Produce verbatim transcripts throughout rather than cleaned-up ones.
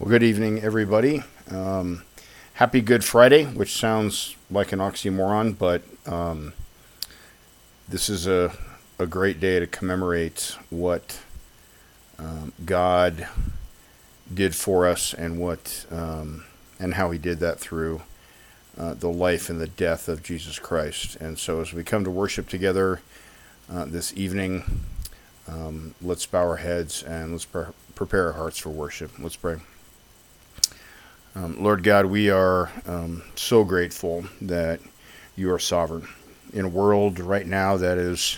Well, good evening, everybody. Um, happy Good Friday, which sounds like an oxymoron, but um, this is a, a great day to commemorate what um, God did for us and what um, and how He did that through uh, the life and the death of Jesus Christ. And so, as we come to worship together uh, this evening, um, let's bow our heads and let's pre- prepare our hearts for worship. Let's pray. Um, Lord God, we are um, so grateful that you are sovereign in a world right now that is,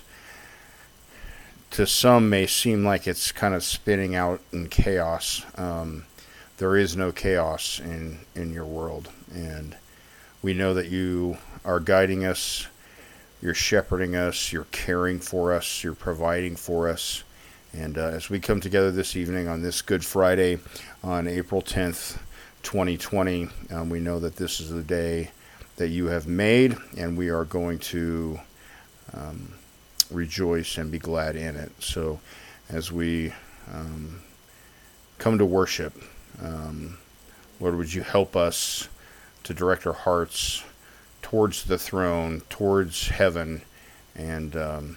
to some, may seem like it's kind of spinning out in chaos. Um, there is no chaos in, in your world, and we know that you are guiding us, you're shepherding us, you're caring for us, you're providing for us. And uh, as we come together this evening on this Good Friday on April tenth, twenty twenty, um, we know that this is the day that you have made, and we are going to um, rejoice and be glad in it. So as we um, come to worship, um, Lord, would you help us to direct our hearts towards the throne, towards heaven, and um,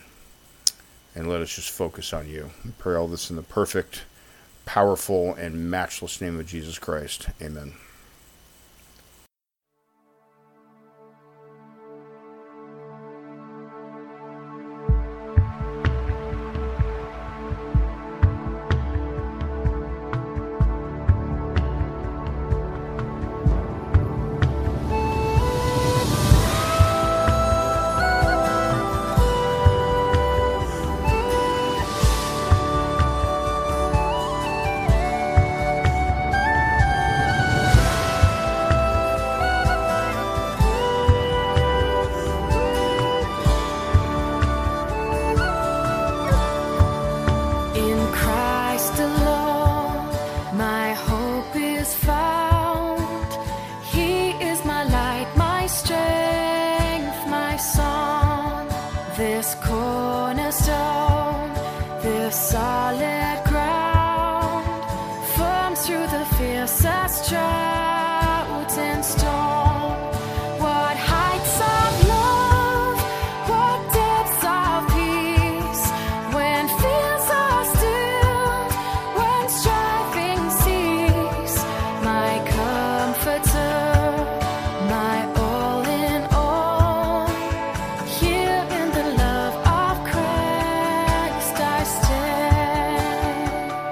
and let us just focus on you. We pray all this in the perfect, powerful, and matchless name of Jesus Christ. Amen.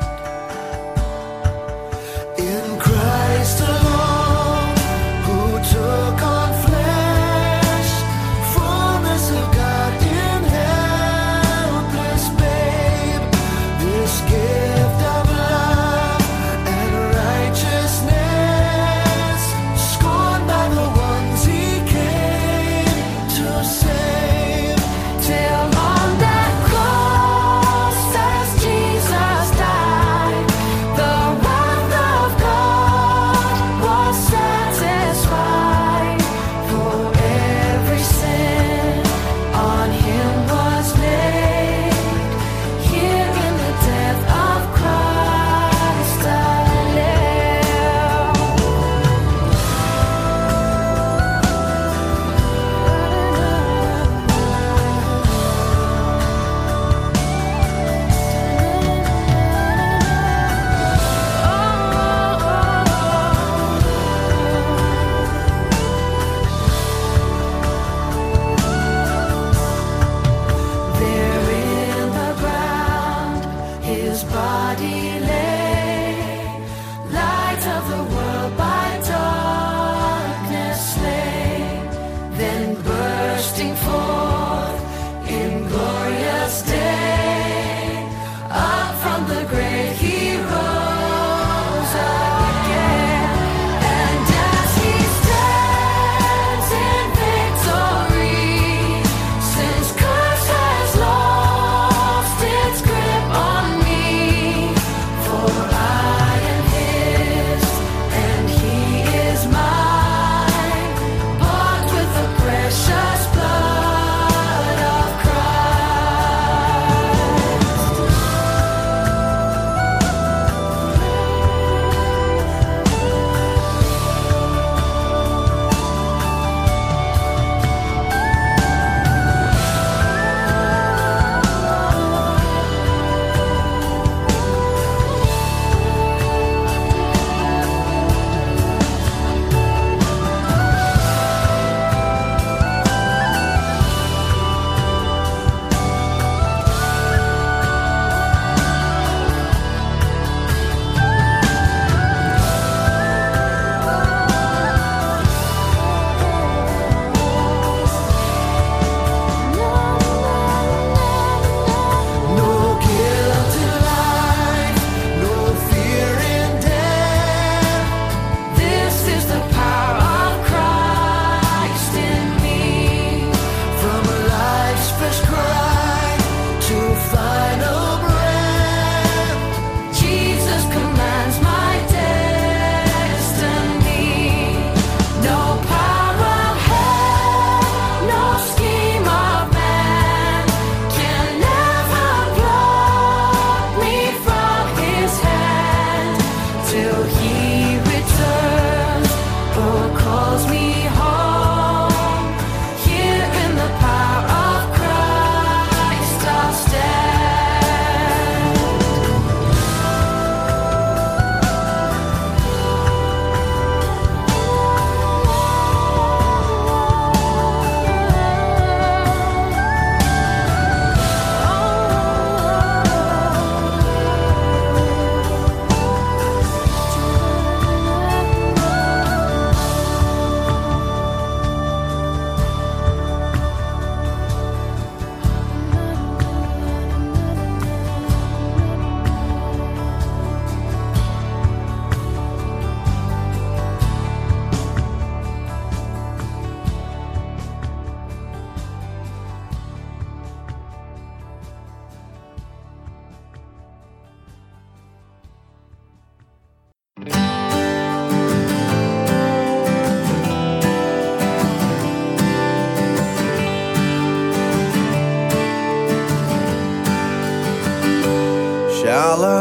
In Christ alone, who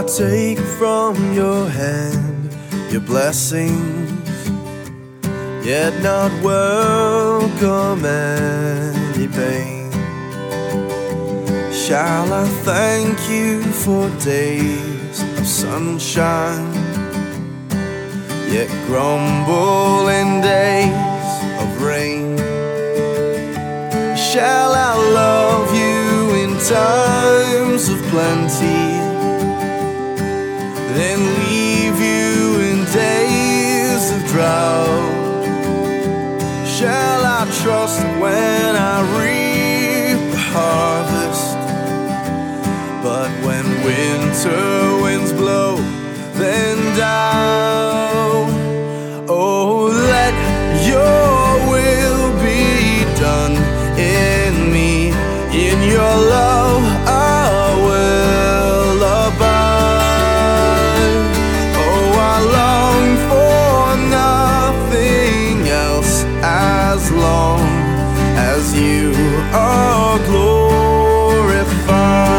not take from your hand your blessings, yet not welcome any pain. Shall I thank you for days of sunshine, yet grumble in days of rain? Shall I love you in times of plenty, then leave you in days of drought? Shall I trust when I reap the harvest, but when winter winds blow, then down? Oh, let your will be done in me, in your love I will abide. Oh, I long for nothing else as long as you are glorified.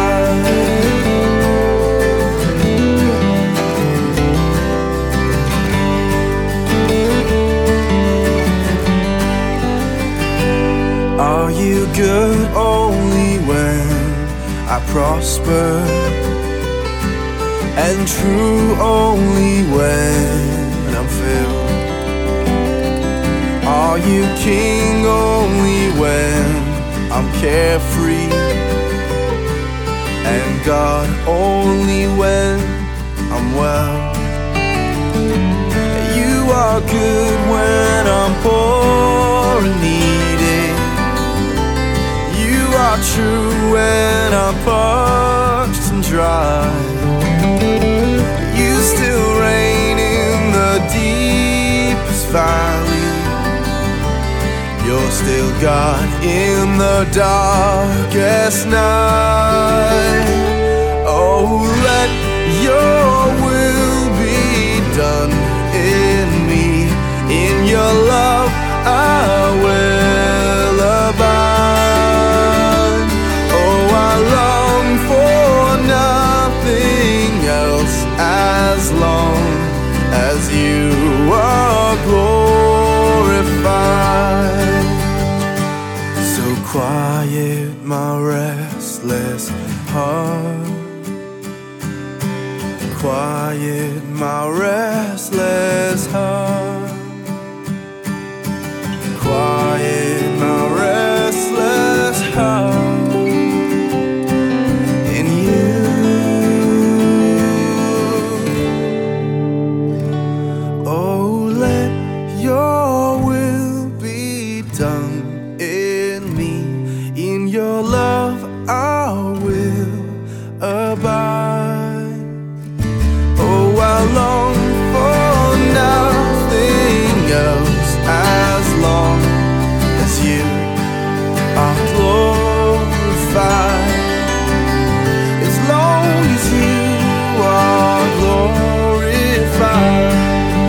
Are you good only when I prosper, and true only when I'm filled? Are you king only when I'm carefree, and God only when I'm well? You are good when I'm poor and needy. You are true when I'm parched and dry. You still reign in the deepest valley. You're still God in the darkest night. Oh, let your will be done in me, in your love I will abide. Oh, I long for nothing else as long as you are glorified. So quiet my restless heart, quiet my restless heart, quiet my restless heart in you. Oh, let your will be done in me, in your love I will abide. Oh, I long for nothing else as long as you are glorified. As long as you are glorified.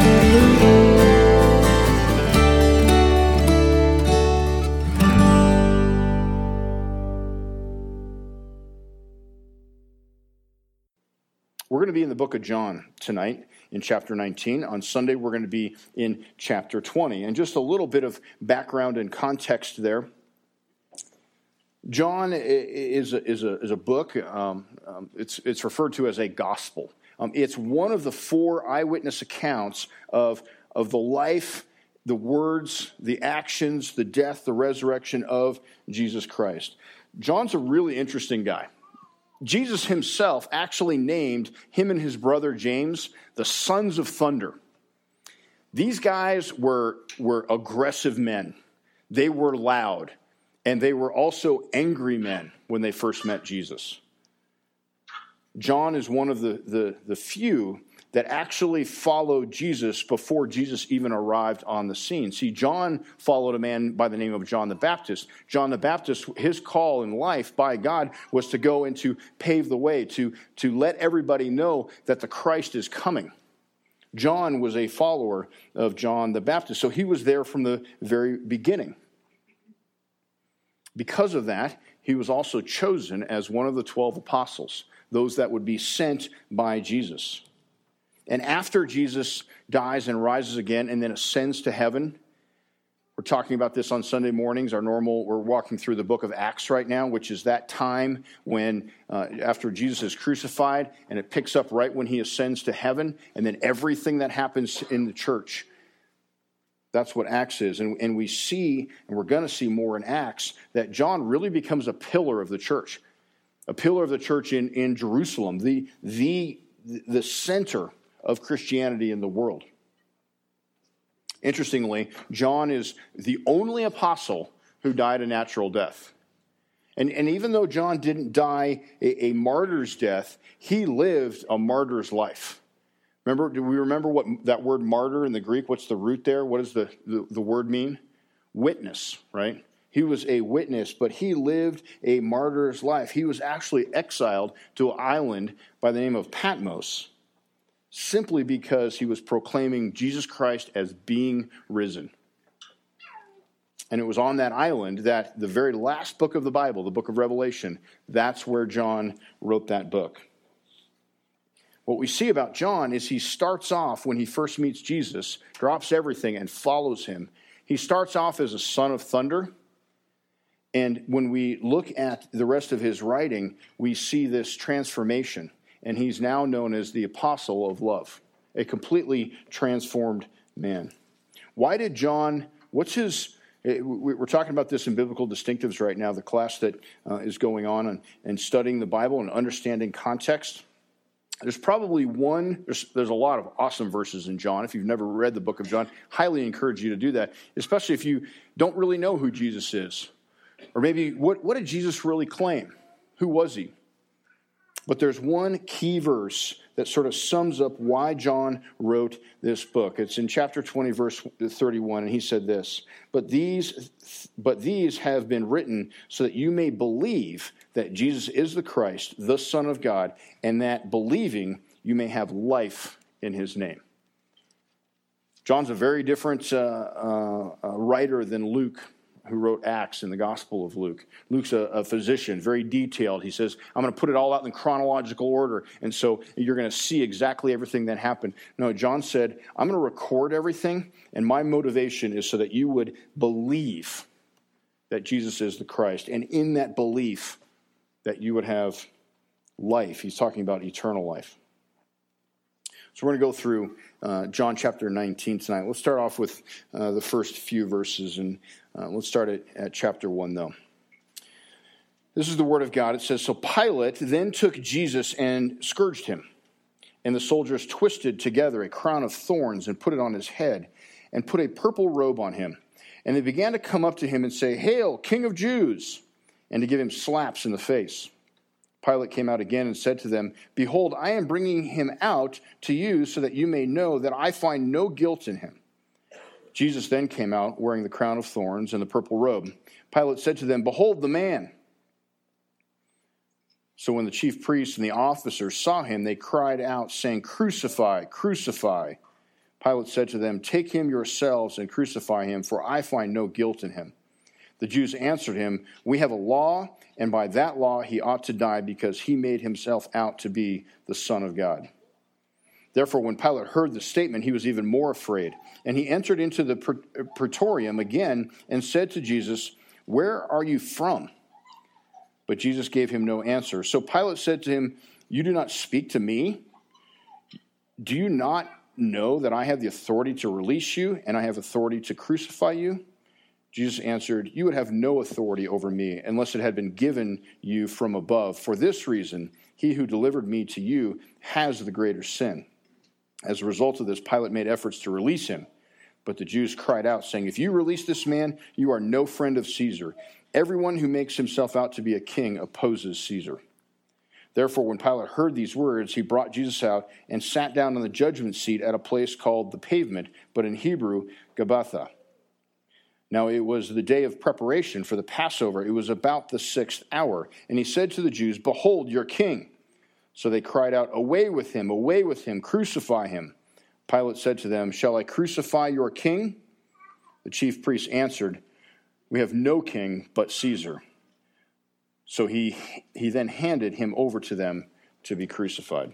We're going to be in the book of John tonight in chapter nineteen. On Sunday, we're going to be in chapter twenty. And just a little bit of background and context there. John is a, is a, is a book. Um, um, it's, it's referred to as a gospel. Um, it's one of the four eyewitness accounts of, of the life, the words, the actions, the death, the resurrection of Jesus Christ. John's a really interesting guy. Jesus himself actually named him and his brother James the sons of thunder. These guys were, were aggressive men. They were loud, and they were also angry men when they first met Jesus. John is one of the, the, the few that actually followed Jesus before Jesus even arrived on the scene. See, John followed a man by the name of John the Baptist. John the Baptist, his call in life by God was to go and to pave the way, to, to let everybody know that the Christ is coming. John was a follower of John the Baptist, so he was there from the very beginning. Because of that, he was also chosen as one of the twelve apostles. those that would be sent by Jesus. And after Jesus dies and rises again and then ascends to heaven, we're talking about this on Sunday mornings, our normal, we're walking through the book of Acts right now, which is that time when, uh, after Jesus is crucified, and it picks up right when he ascends to heaven, and then everything that happens in the church. That's what Acts is. And, and we see, and we're going to see more in Acts, that John really becomes a pillar of the church. A pillar of the church in, in Jerusalem, the, the, the center of Christianity in the world. Interestingly, John is the only apostle who died a natural death. And, and even though John didn't die a, a martyr's death, he lived a martyr's life. Remember, do we remember what that word martyr in the Greek, what's the root there? What does the, the, the word mean? Witness, right? He was a witness, but he lived a martyr's life. He was actually exiled to an island by the name of Patmos, simply because he was proclaiming Jesus Christ as being risen. And it was on that island that the very last book of the Bible, the book of Revelation, that's where John wrote that book. What we see about John is he starts off, when he first meets Jesus, drops everything and follows him. He starts off as a son of thunder. And when we look at the rest of his writing, we see this transformation. And he's now known as the apostle of love, a completely transformed man. Why did John, what's his, we're talking about this in Biblical Distinctives right now, the class that uh, is going on and, and studying the Bible and understanding context. There's probably one, there's, there's a lot of awesome verses in John. If you've never read the book of John, highly encourage you to do that, especially if you don't really know who Jesus is. Or maybe, what, what did Jesus really claim? Who was he? But there's one key verse that sort of sums up why John wrote this book. It's in chapter twenty, verse thirty-one, and he said this, But these, but these have been written so that you may believe that Jesus is the Christ, the Son of God, and that believing you may have life in his name. John's a very different uh, uh, uh, writer than Luke, who wrote Acts in the Gospel of Luke. Luke's a, a physician, very detailed. He says, I'm going to put it all out in chronological order, and so you're going to see exactly everything that happened. No, John said, I'm going to record everything, and my motivation is so that you would believe that Jesus is the Christ, and in that belief that you would have life. He's talking about eternal life. So we're going to go through uh, John chapter nineteen tonight. Let's start off with uh, the first few verses, and uh, let's start at, at chapter one, though. This is the word of God. It says, So Pilate then took Jesus and scourged him, and the soldiers twisted together a crown of thorns and put it on his head, and put a purple robe on him. And they began to come up to him and say, Hail, King of Jews, and to give him slaps in the face. Pilate came out again and said to them, Behold, I am bringing him out to you so that you may know that I find no guilt in him. Jesus then came out wearing the crown of thorns and the purple robe. Pilate said to them, Behold the man. So when the chief priests and the officers saw him, they cried out, saying, Crucify, crucify. Pilate said to them, Take him yourselves and crucify him, for I find no guilt in him. The Jews answered him, We have a law, and by that law he ought to die because he made himself out to be the Son of God. Therefore, when Pilate heard the statement, he was even more afraid. And he entered into the praetorium again and said to Jesus, Where are you from? But Jesus gave him no answer. So Pilate said to him, You do not speak to me? Do you not know that I have the authority to release you and I have authority to crucify you? Jesus answered, You would have no authority over me unless it had been given you from above. For this reason, he who delivered me to you has the greater sin. As a result of this, Pilate made efforts to release him. But the Jews cried out, saying, If you release this man, you are no friend of Caesar. Everyone who makes himself out to be a king opposes Caesar. Therefore, when Pilate heard these words, he brought Jesus out and sat down on the judgment seat at a place called the Pavement, but in Hebrew, Gabbatha. Now it was the day of preparation for the Passover. It was about the sixth hour. And he said to the Jews, Behold, your king. So they cried out, Away with him, away with him, crucify him. Pilate said to them, Shall I crucify your king? The chief priests answered, We have no king but Caesar. So he, he then handed him over to them to be crucified.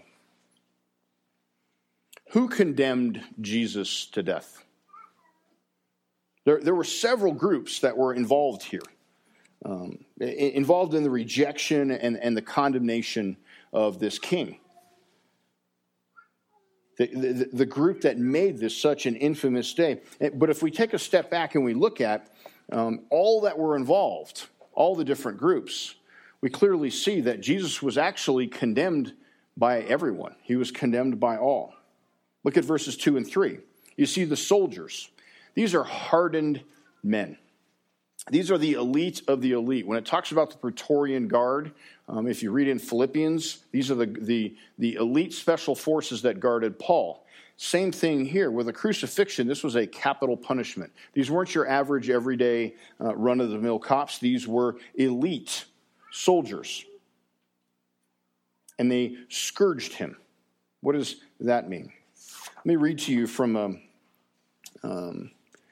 Who condemned Jesus to death? There, there were several groups that were involved here, um, involved in the rejection and, and the condemnation of this king. The, the, the group that made this such an infamous day. But if we take a step back and we look at um, all that were involved, all the different groups, we clearly see that Jesus was actually condemned by everyone. He was condemned by all. Look at verses two and three. You see the soldiers. These are hardened men. These are the elite of the elite. When it talks about the Praetorian Guard, um, if you read in Philippians, these are the, the, the elite special forces that guarded Paul. Same thing here. With a crucifixion, this was a capital punishment. These weren't your average, everyday, uh, run-of-the-mill cops. These were elite soldiers. And they scourged him. What does that mean? Let me read to you from a... Um,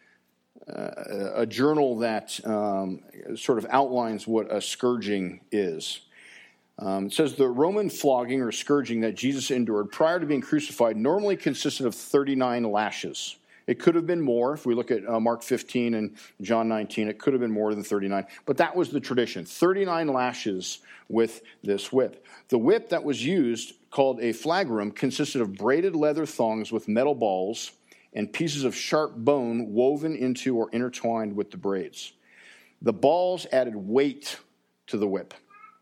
Uh, a journal that um, sort of outlines what a scourging is. Um, it says the Roman flogging or scourging that Jesus endured prior to being crucified normally consisted of thirty-nine lashes. It could have been more. If we look at uh, Mark fifteen and John nineteen, it could have been more than thirty-nine. But that was the tradition, thirty-nine lashes with this whip. The whip that was used, called a flagrum, consisted of braided leather thongs with metal balls and pieces of sharp bone woven into or intertwined with the braids. The balls added weight to the whip,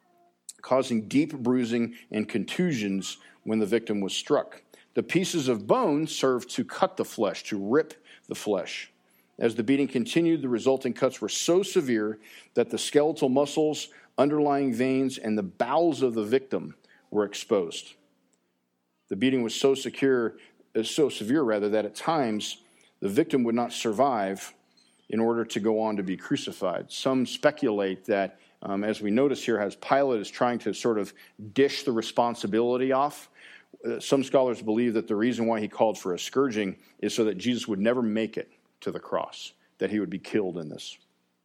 causing deep bruising and contusions when the victim was struck. The pieces of bone served to cut the flesh, to rip the flesh. As the beating continued, the resulting cuts were so severe that the skeletal muscles, underlying veins, and the bowels of the victim were exposed. The beating was so secure is so severe, rather, that at times the victim would not survive in order to go on to be crucified. Some speculate that, um, as we notice here, as Pilate is trying to sort of dish the responsibility off, uh, some scholars believe that the reason why he called for a scourging is so that Jesus would never make it to the cross, that he would be killed in this.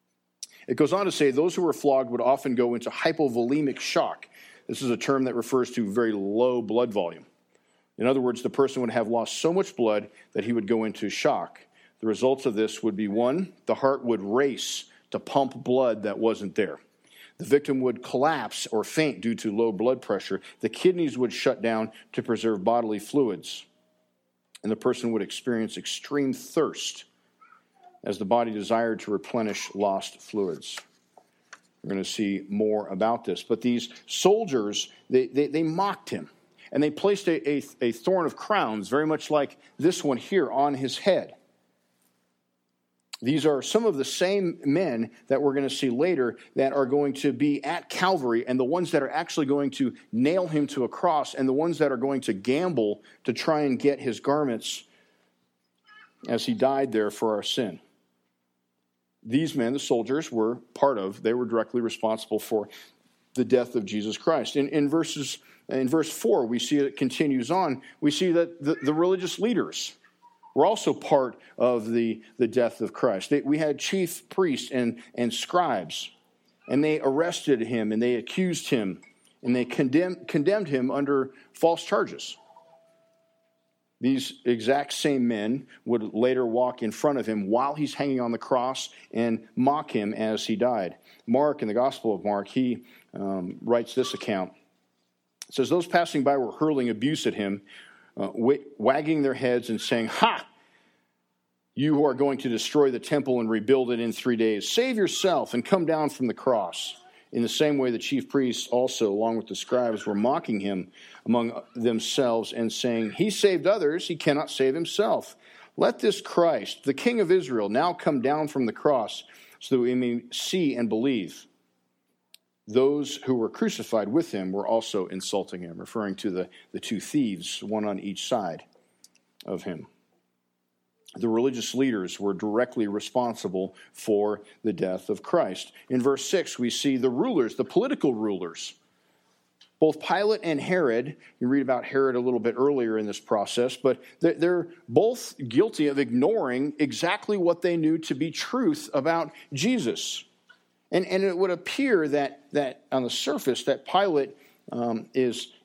It goes on to say those who were flogged would often go into hypovolemic shock. This is a term that refers to very low blood volume. In other words, the person would have lost so much blood that he would go into shock. The results of this would be, one, the heart would race to pump blood that wasn't there. The victim would collapse or faint due to low blood pressure. The kidneys would shut down to preserve bodily fluids. And the person would experience extreme thirst as the body desired to replenish lost fluids. We're going to see more about this. But these soldiers, they, they, they mocked him. And they placed a, a, a thorn of crowns, very much like this one here, on his head. These are some of the same men that we're going to see later that are going to be at Calvary, and the ones that are actually going to nail him to a cross, and the ones that are going to gamble to try and get his garments as he died there for our sin. These men, the soldiers, were part of, they were directly responsible for the death of Jesus Christ. In, in verses... In verse four, we see it continues on. We see that the, the religious leaders were also part of the, the death of Christ. They, we had chief priests and, and scribes, and they arrested him, and they accused him, and they condemned, condemned him under false charges. These exact same men would later walk in front of him while he's hanging on the cross and mock him as he died. Mark, in the Gospel of Mark, he um, writes this account. It says, those passing by were hurling abuse at him, uh, w- wagging their heads and saying, "Ha! You who are going to destroy the temple and rebuild it in three days, save yourself and come down from the cross." In the same way, the chief priests also, along with the scribes, were mocking him among themselves and saying, "He saved others, he cannot save himself. Let this Christ, the King of Israel, now come down from the cross so that we may see and believe." Those who were crucified with him were also insulting him, referring to the, the two thieves, one on each side of him. The religious leaders were directly responsible for the death of Christ. In verse six, we see the rulers, the political rulers. Both Pilate and Herod, you read about Herod a little bit earlier in this process, but they're, they're both guilty of ignoring exactly what they knew to be truth about Jesus. And, and it would appear that, that on the surface that Pilate um, is,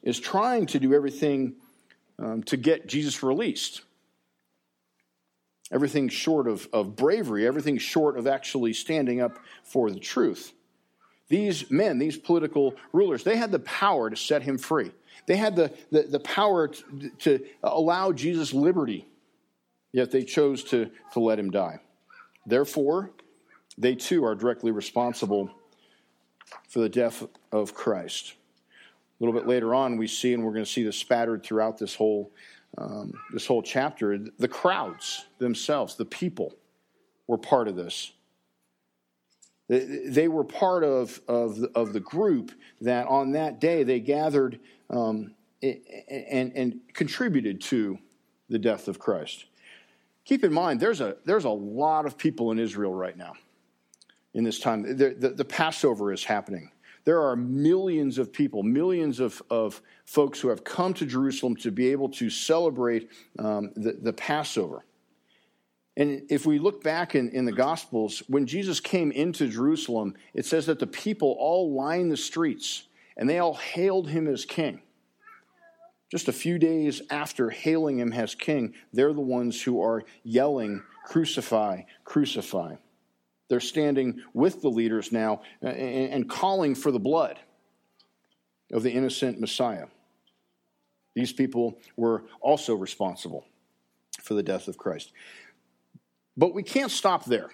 is trying to do everything um, to get Jesus released. Everything short of, of bravery, everything short of actually standing up for the truth. These men, these political rulers, they had the power to set him free. They had the, the, the power to, to allow Jesus liberty, yet they chose to, to let him die. Therefore, they too are directly responsible for the death of Christ. A little bit later on, we see, and we're going to see this spattered throughout this whole um, this whole chapter, the crowds themselves, the people, were part of this. They, they were part of of the, of the group that on that day they gathered um, and and contributed to the death of Christ. Keep in mind, there's a there's a lot of people in Israel right now. In this time, the, the, the Passover is happening. There are millions of people, millions of, of folks who have come to Jerusalem to be able to celebrate um, the, the Passover. And if we look back in, in the Gospels, when Jesus came into Jerusalem, it says that the people all lined the streets, and they all hailed him as king. Just a few days after hailing him as king, they're the ones who are yelling, "Crucify, crucify." They're standing with the leaders now and calling for the blood of the innocent Messiah. These people were also responsible for the death of Christ. But we can't stop there.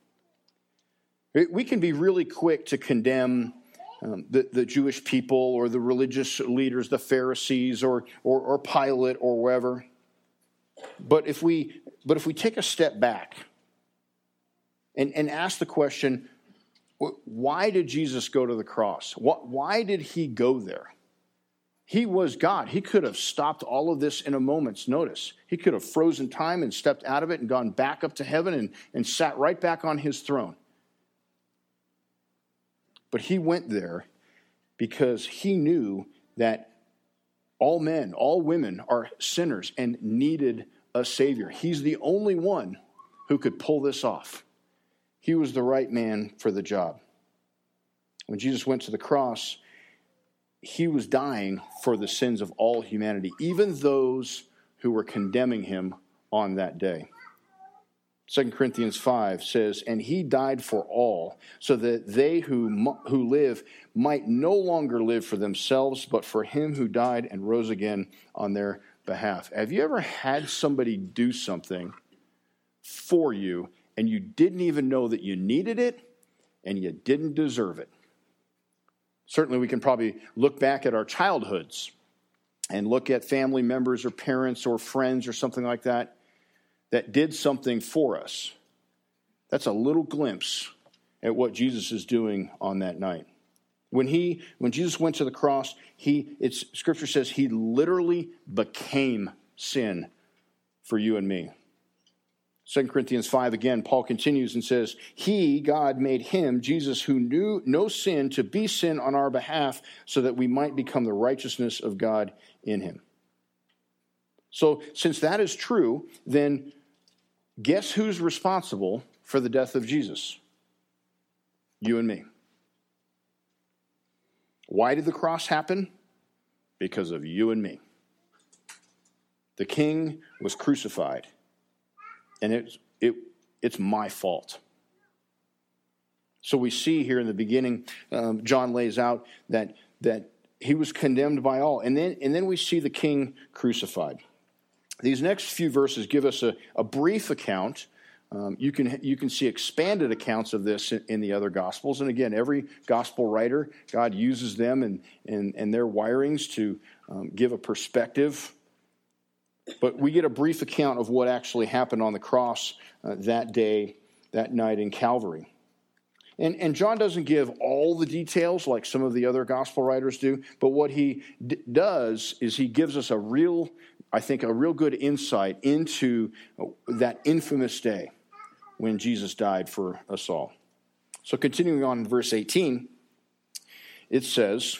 We can be really quick to condemn um, the, the Jewish people or the religious leaders, the Pharisees or, or, or Pilate or wherever. But if we, but if we take a step back, And, and ask the question, why did Jesus go to the cross? Why did he go there? He was God. He could have stopped all of this in a moment's notice. He could have frozen time and stepped out of it and gone back up to heaven and, and sat right back on his throne. But he went there because he knew that all men, all women are sinners and needed a Savior. He's the only one who could pull this off. He was the right man for the job. When Jesus went to the cross, he was dying for the sins of all humanity, even those who were condemning him on that day. Second Corinthians five says, "And he died for all, so that they who, who live might no longer live for themselves, but for him who died and rose again on their behalf." Have you ever had somebody do something for you and you didn't even know that you needed it, and you didn't deserve it? Certainly we can probably look back at our childhoods and look at family members or parents or friends or something like that that did something for us. That's a little glimpse at what Jesus is doing on that night. When he, when Jesus went to the cross, he, it's, Scripture says he literally became sin for you and me. Second Corinthians five, again, Paul continues and says, "He, God, made him, Jesus, who knew no sin, to be sin on our behalf, so that we might become the righteousness of God in him." So, since that is true, then guess who's responsible for the death of Jesus? You and me. Why did the cross happen? Because of you and me. The king was crucified. And it's, it, it's my fault. So we see here in the beginning, um, John lays out that, that he was condemned by all. And then, and then we see the king crucified. These next few verses give us a, a brief account. Um, you can, you can see expanded accounts of this in, in the other Gospels. And again, every Gospel writer, God uses them and, and, and their wirings to um, give a perspective. But we get a brief account of what actually happened on the cross uh, that day, that night in Calvary. And, and John doesn't give all the details like some of the other gospel writers do, but what he d- does is he gives us a real, I think, a real good insight into that infamous day when Jesus died for us all. So continuing on in verse eighteen, it says...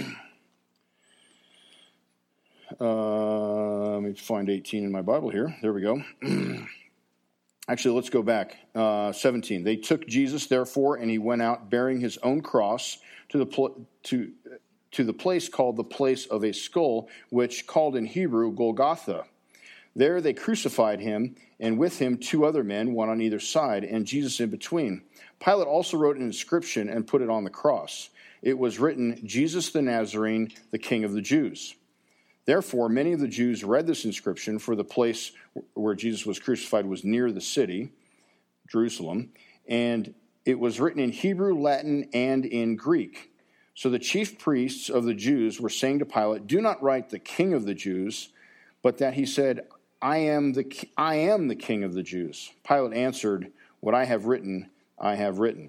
Uh, let me find eighteen in my Bible here. There we go. Actually, let's go back. Uh, seventeen. They took Jesus, therefore, and he went out bearing his own cross to the pl- to to the place called the place of a skull, which called in Hebrew Golgotha. There they crucified him, and with him two other men, one on either side, and Jesus in between. Pilate also wrote an inscription and put it on the cross. It was written, Jesus the Nazarene, the King of the Jews. Therefore, many of the Jews read this inscription, for the place where Jesus was crucified was near the city, Jerusalem, and it was written in Hebrew, Latin, and in Greek. So the chief priests of the Jews were saying to Pilate, do not write the King of the Jews, but that he said, I am the I am the King of the Jews. Pilate answered, what I have written, I have written.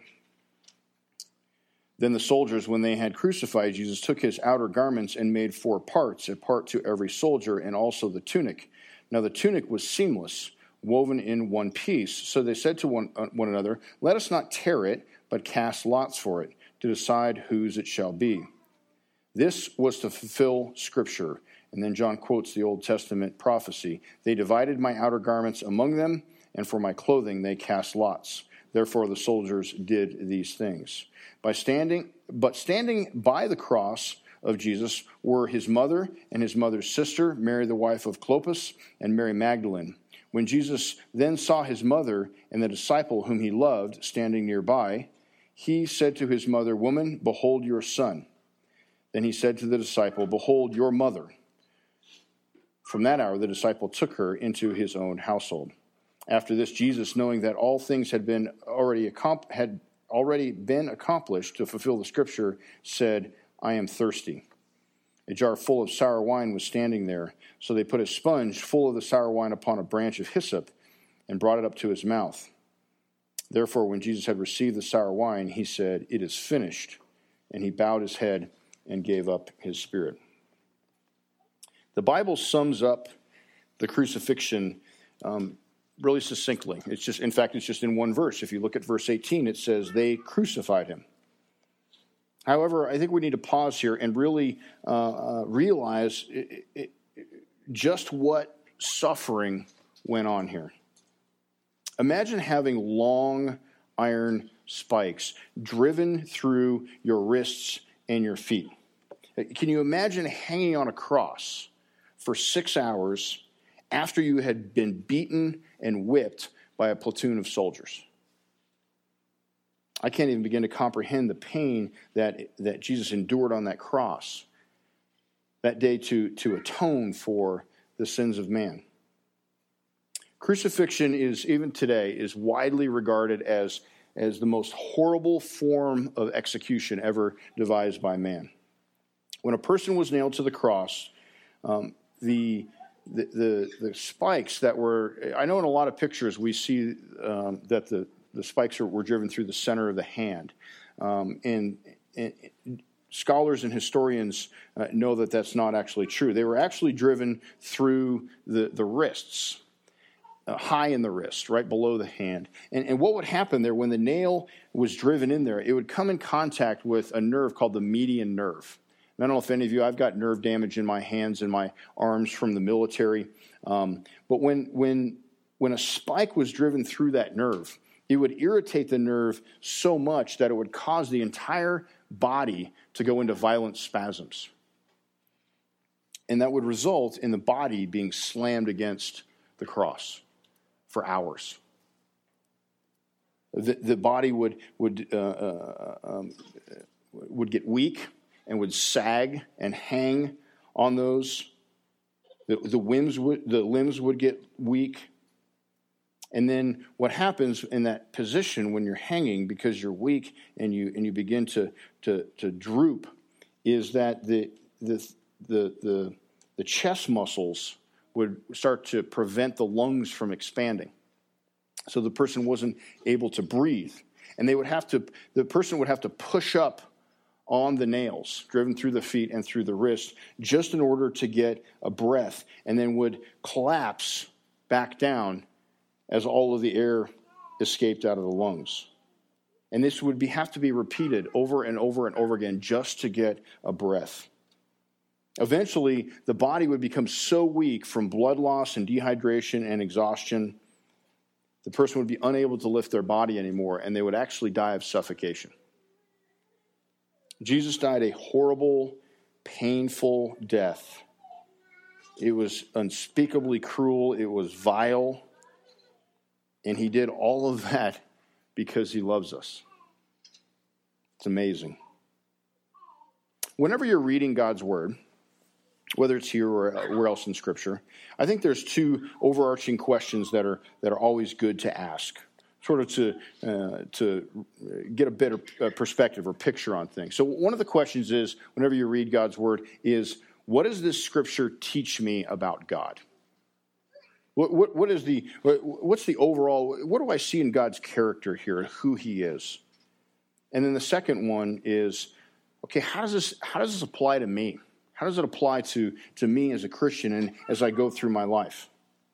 Then the soldiers, when they had crucified Jesus, took his outer garments and made four parts, a part to every soldier, and also the tunic. Now the tunic was seamless, woven in one piece. So they said to one, uh, one another, let us not tear it, but cast lots for it, to decide whose it shall be. This was to fulfill Scripture. And then John quotes the Old Testament prophecy. They divided my outer garments among them, and for my clothing they cast lots. Therefore the soldiers did these things. By standing, but standing by the cross of Jesus were his mother and his mother's sister, Mary the wife of Clopas, and Mary Magdalene. When Jesus then saw his mother and the disciple whom he loved standing nearby, he said to his mother, Woman, behold your son. Then he said to the disciple, Behold your mother. From that hour the disciple took her into his own household. After this, Jesus, knowing that all things had been already accom- had already been accomplished to fulfill the Scripture, said, I am thirsty. A jar full of sour wine was standing there, so they put a sponge full of the sour wine upon a branch of hyssop and brought it up to his mouth. Therefore, when Jesus had received the sour wine, he said, It is finished. And he bowed his head and gave up his spirit. The Bible sums up the crucifixion um, really succinctly. It's just, in fact, it's just in one verse. If you look at verse eighteen, it says, they crucified him. However, I think we need to pause here and really uh, uh, realize it, it, it, just what suffering went on here. Imagine having long iron spikes driven through your wrists and your feet. Can you imagine hanging on a cross for six hours after you had been beaten and whipped by a platoon of soldiers? I can't even begin to comprehend the pain that, that Jesus endured on that cross that day to, to atone for the sins of man. Crucifixion is, even today, is widely regarded as, as the most horrible form of execution ever devised by man. When a person was nailed to the cross, um, the, the the the spikes that were, I know in a lot of pictures we see um, that the, the spikes are, were driven through the center of the hand. Um, and, and scholars and historians uh, know that that's not actually true. They were actually driven through the, the wrists. Uh, high in the wrist, right below the hand. And, and what would happen there when the nail was driven in there, it would come in contact with a nerve called the median nerve. And I don't know if any of you, I've got nerve damage in my hands and my arms from the military. Um, but when, when, when a spike was driven through that nerve, it would irritate the nerve so much that it would cause the entire body to go into violent spasms. And that would result in the body being slammed against the cross for hours. The, the body would would uh, uh, um, would get weak and would sag and hang on those. The, the limbs would the limbs would get weak. And then what happens in that position when you're hanging, because you're weak and you and you begin to to, to droop, is that the the the the, the chest muscles would start to prevent the lungs from expanding. So the person wasn't able to breathe. And they would have to, the person would have to push up on the nails, driven through the feet and through the wrist, just in order to get a breath, and then would collapse back down as all of the air escaped out of the lungs. And this would be, have to be repeated over and over and over again just to get a breath. Eventually, the body would become so weak from blood loss and dehydration and exhaustion, the person would be unable to lift their body anymore, and they would actually die of suffocation. Jesus died a horrible painful death. It was unspeakably cruel. It was vile. And he did all of that because he loves us. It's amazing. Whenever you're reading God's word, whether it's here or where else in Scripture, I think there's two overarching questions that are that are always good to ask, sort of to uh, to get a better perspective or picture on things. So one of the questions is, whenever you read God's word, is what does this Scripture teach me about God? What what, what is the what's the overall? What do I see in God's character here, who He is? And then the second one is, okay, how does this how does this apply to me? How does it apply to, to me as a Christian and as I go through my life?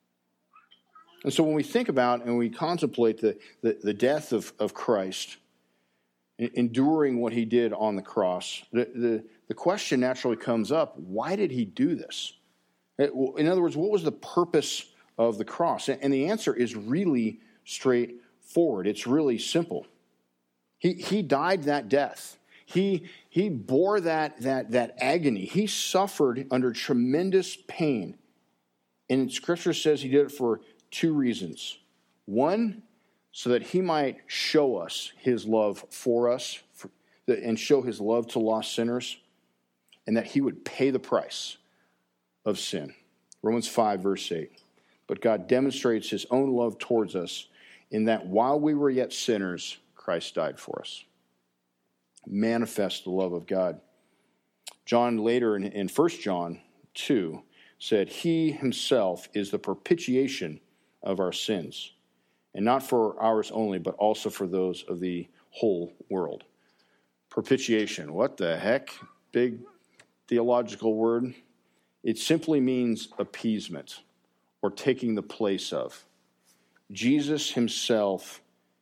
And so when we think about and we contemplate the, the, the death of, of Christ, enduring what he did on the cross, the, the, the question naturally comes up, why did he do this? In other words, what was the purpose of the cross? And the answer is really straightforward. It's really simple. He, he died that death. He, he bore that, that, that agony. He suffered under tremendous pain. And Scripture says he did it for two reasons. One, so that he might show us his love for us for, and show his love to lost sinners, and that he would pay the price of sin. Romans five, verse eight. But God demonstrates his own love towards us in that while we were yet sinners, Christ died for us. Manifest the love of God. John later in, in First John two said, he himself is the propitiation of our sins, and not for ours only, but also for those of the whole world. Propitiation, what the heck? Big theological word. It simply means appeasement or taking the place of. Jesus himself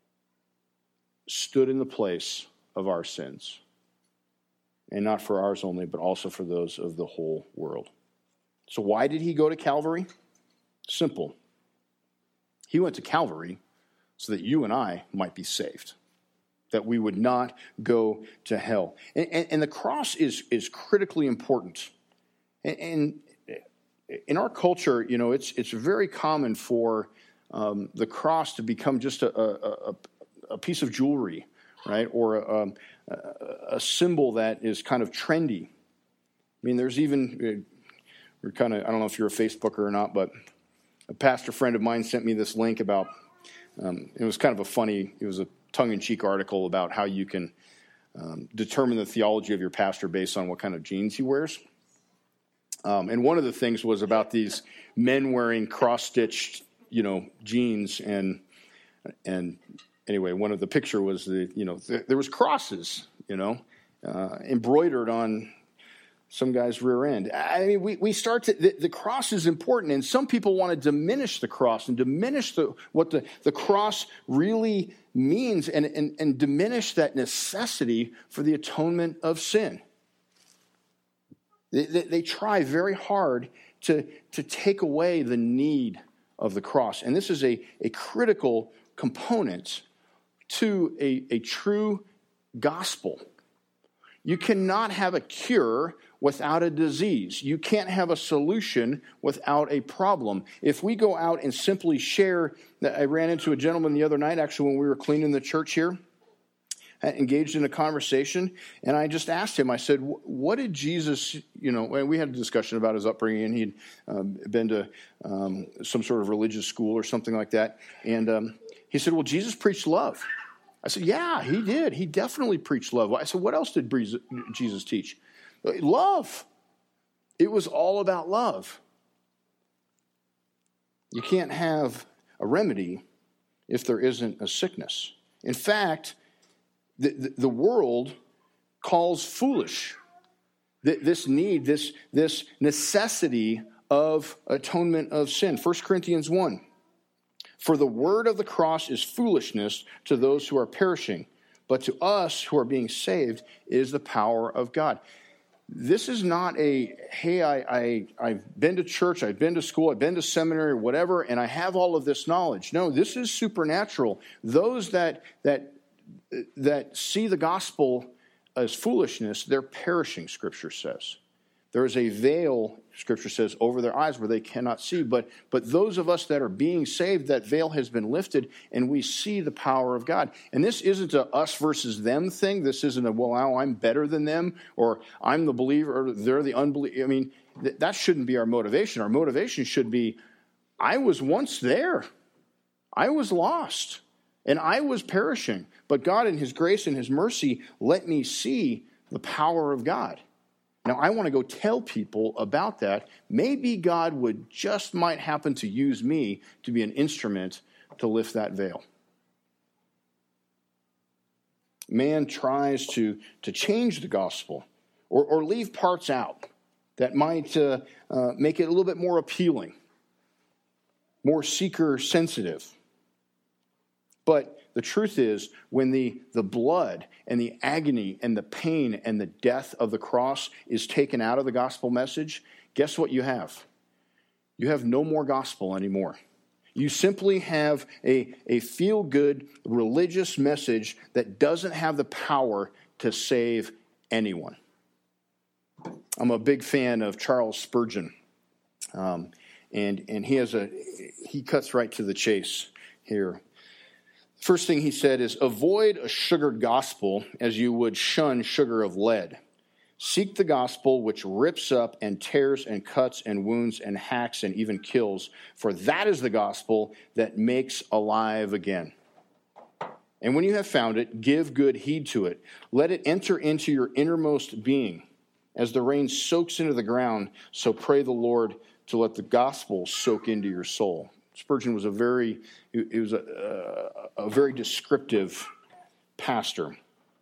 stood in the place of our sins, and not for ours only, but also for those of the whole world. So why did he go to Calvary? Simple. He went to Calvary so that you and I might be saved, that we would not go to hell. And, and, and the cross is, is critically important. And, and in our culture, you know, it's it's very common for um, the cross to become just a, a, a piece of jewelry, right? Or a, a, a symbol that is kind of trendy. I mean, there's even, we're kind of, I don't know if you're a Facebooker or not, but a pastor friend of mine sent me this link about, um, it was kind of a funny, it was a tongue-in-cheek article about how you can um, determine the theology of your pastor based on what kind of jeans he wears. Um, and one of the things was about these men wearing cross-stitched, you know, jeans, and and anyway, one of the picture was the, you know, th- there was crosses, you know, uh, embroidered on some guy's rear end. I mean, we, we start to, the, the cross is important, and some people want to diminish the cross and diminish the, what the, the cross really means and, and, and diminish that necessity for the atonement of sin. They, they, they try very hard to, to take away the need of the cross. And this is a, a critical component to a, a true gospel. You cannot have a cure without a disease. You can't have a solution without a problem. If we go out and simply share, I ran into a gentleman the other night, actually, when we were cleaning the church here, engaged in a conversation, and I just asked him, I said, what did Jesus, you know, and we had a discussion about his upbringing, and he'd um, been to um, some sort of religious school or something like that, and um, he said, well, Jesus preached love. I said, yeah, he did. He definitely preached love. I said, what else did Jesus teach? Love. It was all about love. You can't have a remedy if there isn't a sickness. In fact, the, the, the world calls foolish this need, this, this necessity of atonement of sin. First Corinthians one. For the word of the cross is foolishness to those who are perishing, but to us who are being saved is the power of God. This is not a, hey, I, I, I've been to church, I've been to school, I've been to seminary, whatever, and I have all of this knowledge. No, this is supernatural. Those that that that see the gospel as foolishness, they're perishing, Scripture says. There is a veil, Scripture says, over their eyes where they cannot see. But, but those of us that are being saved, that veil has been lifted, and we see the power of God. And this isn't a us versus them thing. This isn't a, well, now I'm better than them, or I'm the believer, or they're the unbeliever. I mean, th- that shouldn't be our motivation. Our motivation should be, I was once there. I was lost, and I was perishing. But God, in his grace and his mercy, let me see the power of God. Now, I want to go tell people about that. Maybe God would just might happen to use me to be an instrument to lift that veil. Man tries to, to change the gospel or, or leave parts out that might uh, uh, make it a little bit more appealing, more seeker-sensitive. But the truth is, when the, the blood and the agony and the pain and the death of the cross is taken out of the gospel message, guess what you have? You have no more gospel anymore. You simply have a, a feel-good religious message that doesn't have the power to save anyone. I'm a big fan of Charles Spurgeon, um, and and he has a he cuts right to the chase here. First thing he said is, avoid a sugared gospel as you would shun sugar of lead. Seek the gospel which rips up and tears and cuts and wounds and hacks and even kills, for that is the gospel that makes alive again. And when you have found it, give good heed to it. Let it enter into your innermost being. As the rain soaks into the ground, so pray the Lord to let the gospel soak into your soul. Spurgeon was a very, he was a, a, a very descriptive pastor.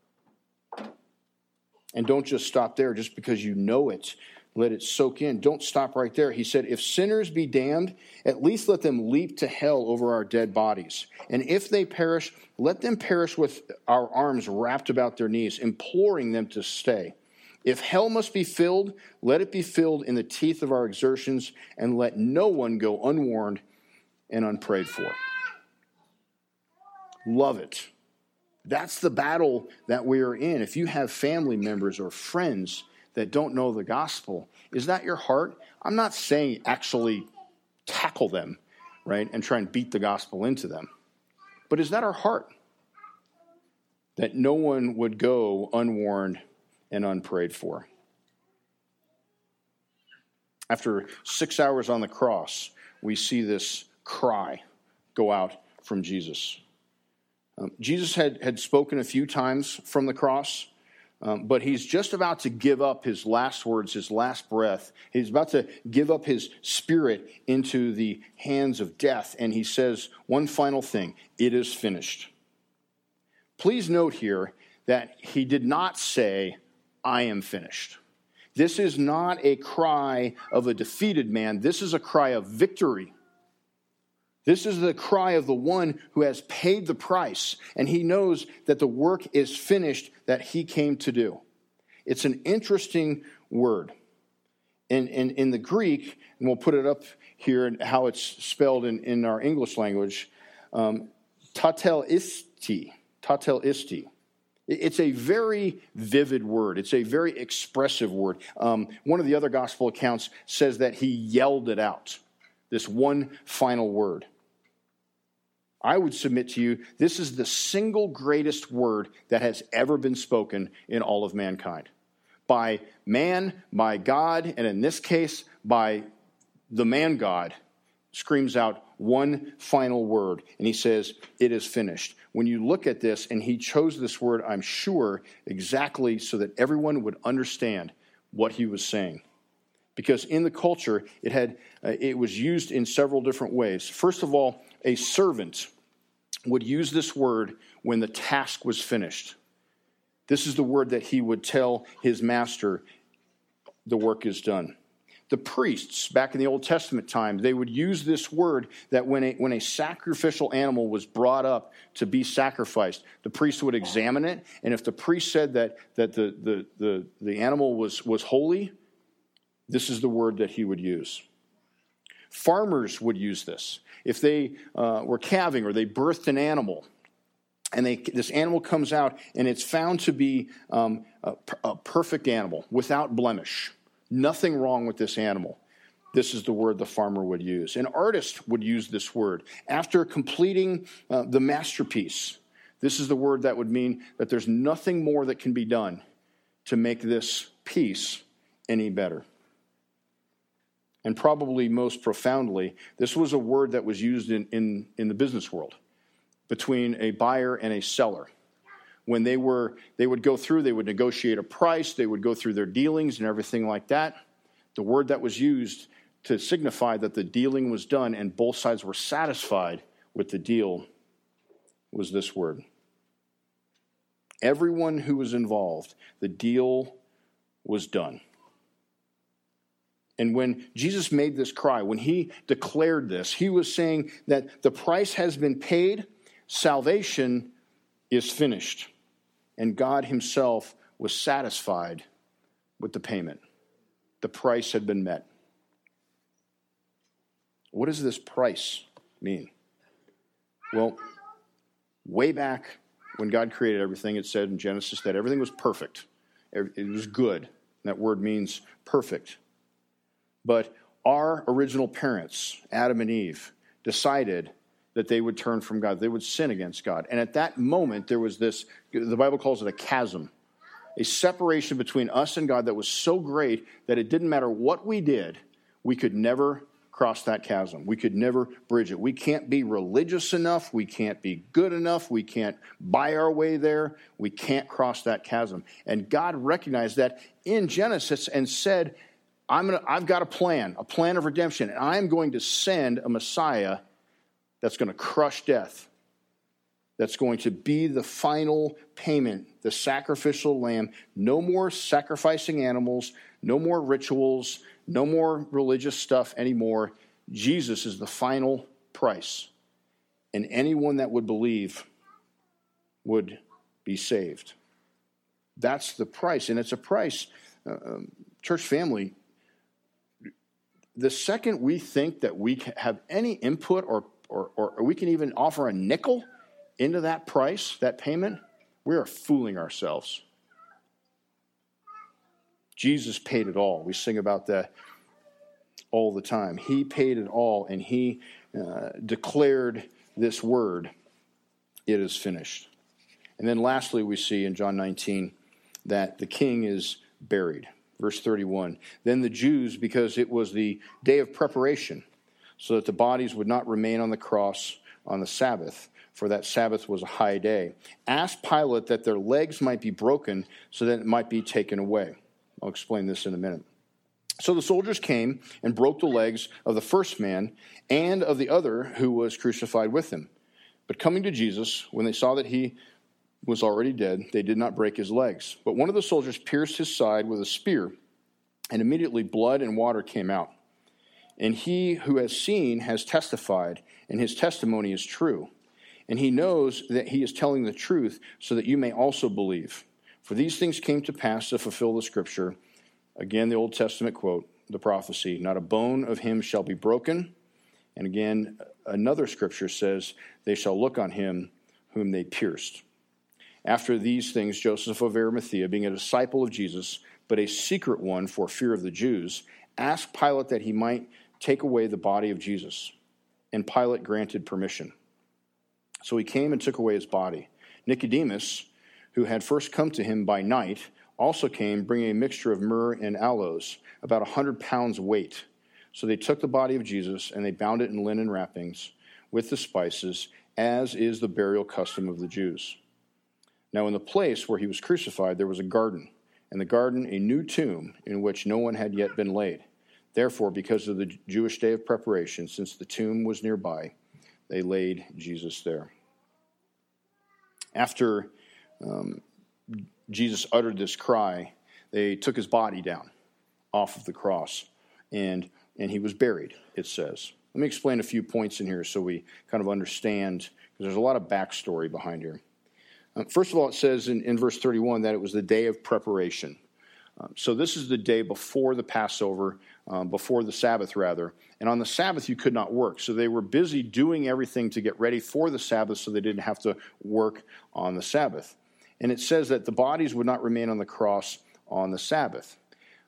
And don't just stop there just because you know it. Let it soak in. Don't stop right there. He said, if sinners be damned, at least let them leap to hell over our dead bodies. And if they perish, let them perish with our arms wrapped about their knees, imploring them to stay. If hell must be filled, let it be filled in the teeth of our exertions, and let no one go unwarned and unprayed for. Love it. That's the battle that we are in. If you have family members or friends that don't know the gospel, is that your heart? I'm not saying actually tackle them, right, and try and beat the gospel into them. But is that our heart? That no one would go unwarned and unprayed for. After six hours on the cross, we see this cry go out from Jesus. Um, Jesus had, had spoken a few times from the cross, um, but he's just about to give up his last words, his last breath. He's about to give up his spirit into the hands of death, and he says one final thing: it is finished. Please note here that he did not say, I am finished. This is not a cry of a defeated man. This is a cry of victory. This is the cry of the one who has paid the price, and he knows that the work is finished that he came to do. It's an interesting word. In, in, in the Greek, and we'll put it up here and how it's spelled in, in our English language, um, tatelisti, tatelisti. It's a very vivid word. It's a very expressive word. Um, one of the other gospel accounts says that he yelled it out, this one final word. I would submit to you, this is the single greatest word that has ever been spoken in all of mankind. By man, by God, and in this case, by the man God, screams out one final word, and he says, it is finished. When you look at this, and he chose this word, I'm sure, exactly so that everyone would understand what he was saying. Because in the culture, it had uh, it was used in several different ways. First of all, a servant would use this word when the task was finished. This is the word that he would tell his master, the work is done. The priests, back in the Old Testament time, they would use this word that when a, when a sacrificial animal was brought up to be sacrificed, the priest would examine it, and if the priest said that, that the, the, the, the animal was, was holy, this is the word that he would use. Farmers would use this. If they uh, were calving or they birthed an animal, and they, this animal comes out and it's found to be um, a, a perfect animal without blemish, Nothing wrong with this animal. This is the word the farmer would use. An artist would use this word. After completing uh, the masterpiece, this is the word that would mean that there's nothing more that can be done to make this piece any better. And probably most profoundly, this was a word that was used in, in, in the business world between a buyer and a seller. When they were, they would go through, they would negotiate a price, they would go through their dealings and everything like that. The word that was used to signify that the dealing was done and both sides were satisfied with the deal was this word. Everyone who was involved, the deal was done. And when Jesus made this cry, when he declared this, he was saying that the price has been paid, salvation is finished. And God himself was satisfied with the payment. The price had been met. What does this price mean? Well, way back when God created everything, it said in Genesis that everything was perfect. It was good. That word means perfect. But our original parents, Adam and Eve, decided that they would turn from God. They would sin against God. And at that moment, there was this, the Bible calls it a chasm, a separation between us and God that was so great that it didn't matter what we did, we could never cross that chasm. We could never bridge it. We can't be religious enough. We can't be good enough. We can't buy our way there. We can't cross that chasm. And God recognized that in Genesis and said, I'm gonna, I've got a plan, a plan of redemption, and I'm going to send a Messiah that's going to crush death, that's going to be the final payment, the sacrificial lamb. No more sacrificing animals, no more rituals, no more religious stuff anymore. Jesus is the final price, and anyone that would believe would be saved. That's the price, and it's a price. Uh, um, church family, the second we think that we have any input or, or, or we can even offer a nickel into that price, that payment, we are fooling ourselves. Jesus paid it all. We sing about that all the time. He paid it all, and he uh, declared this word, it is finished. And then lastly, we see in John nineteen that the king is buried. Verse thirty-one, then the Jews, because it was the day of preparation, so that the bodies would not remain on the cross on the Sabbath, for that Sabbath was a high day, asked Pilate that their legs might be broken so that it might be taken away. I'll explain this in a minute. So the soldiers came and broke the legs of the first man and of the other who was crucified with him. But coming to Jesus, when they saw that he was already dead, they did not break his legs. But one of the soldiers pierced his side with a spear, and immediately blood and water came out. And he who has seen has testified, and his testimony is true. And he knows that he is telling the truth, so that you may also believe. For these things came to pass to fulfill the scripture. Again, the Old Testament quote, the prophecy, not a bone of him shall be broken. And again, another scripture says, they shall look on him whom they pierced. After these things, Joseph of Arimathea, being a disciple of Jesus, but a secret one for fear of the Jews, asked Pilate that he might take away the body of Jesus. And Pilate granted permission. So he came and took away his body. Nicodemus, who had first come to him by night, also came, bringing a mixture of myrrh and aloes, about a hundred pounds weight. So they took the body of Jesus, and they bound it in linen wrappings with the spices, as is the burial custom of the Jews. Now in the place where he was crucified there was a garden, and the garden a new tomb in which no one had yet been laid. Therefore, because of the Jewish day of preparation, since the tomb was nearby, they laid Jesus there. After um, Jesus uttered this cry, they took his body down off of the cross, and, and he was buried, it says. Let me explain a few points in here so we kind of understand, because there's a lot of backstory behind here. Uh, first of all, it says in, in verse thirty-one that it was the day of preparation. Um, so this is the day before the Passover, um, before the Sabbath, rather. And on the Sabbath, you could not work. So they were busy doing everything to get ready for the Sabbath so they didn't have to work on the Sabbath. And it says that the bodies would not remain on the cross on the Sabbath.